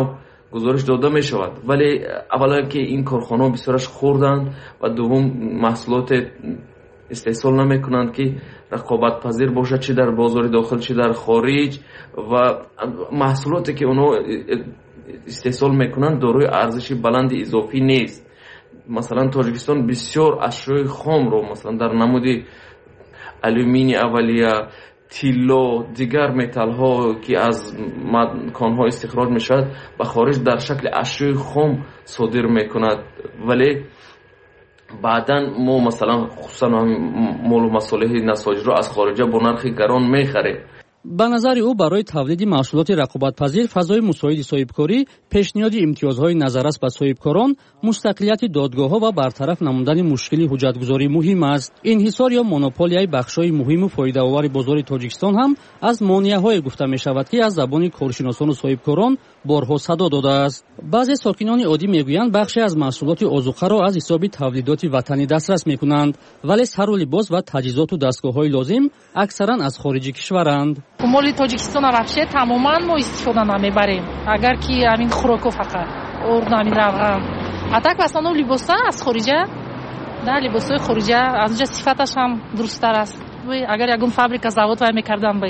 گزارش داده می شود. ولی اولا که این کارخانه بسیارش خوردند و دوم محصولات استحصال نمی کنند که رقابت پذیر باشد، چه در بازار داخل چه در خارج، و محصولاتی که اونها استحصال میکنند دارای ارزش بلند اضافی نیست. مثلا تاجیکستان بسیار اشیاء خام رو مثلا در نمود آلومینی اولیه، تیلو، دیگر متال ها که از کان ها استخراج میشد به خارج در شکل اشیاء خام صادر میکند. ولی بعداً ما مثلا خصوصا مال و مصالح نساجی رو از خارجه با نرخ گران میخریم. به نظر او برای تولید محصولات رقابت‌پذیر فضای مساعد صاحبکاری، پیشنهاد امتیازهای نظررس به صاحبکاران، مستقلیت دادگاه‌ها و برطرف نمودن مشکل حجتگذاری مهم است. انحصار یا مونوپولیای بخش‌های مهم و فایده‌آور بازار تاجیکستان هم از مانع‌های گفته می‌شود که از زبان کارشناسان و صاحبکاران بارها صدا داده است. بعضی ساکنان عادی میگویند بخشی از محصولات آذوقه را از حساب تولیدات وطنی دسترس می‌کنند، ولی سر و لباس و تجهیزات و دستگاه‌های لازم اکثرا از خارج کشورند. مال تاجیکستان вообще تماما ما استفاده نمیبریم، اگر که همین خوراکو فقط اور نمی روغن. حتی که اصلا لباسا از خارجه، نه لباسای خارجه از اونجا صفتش هم درست تر است. اگر یگون فابریکا زاوت وای میکردن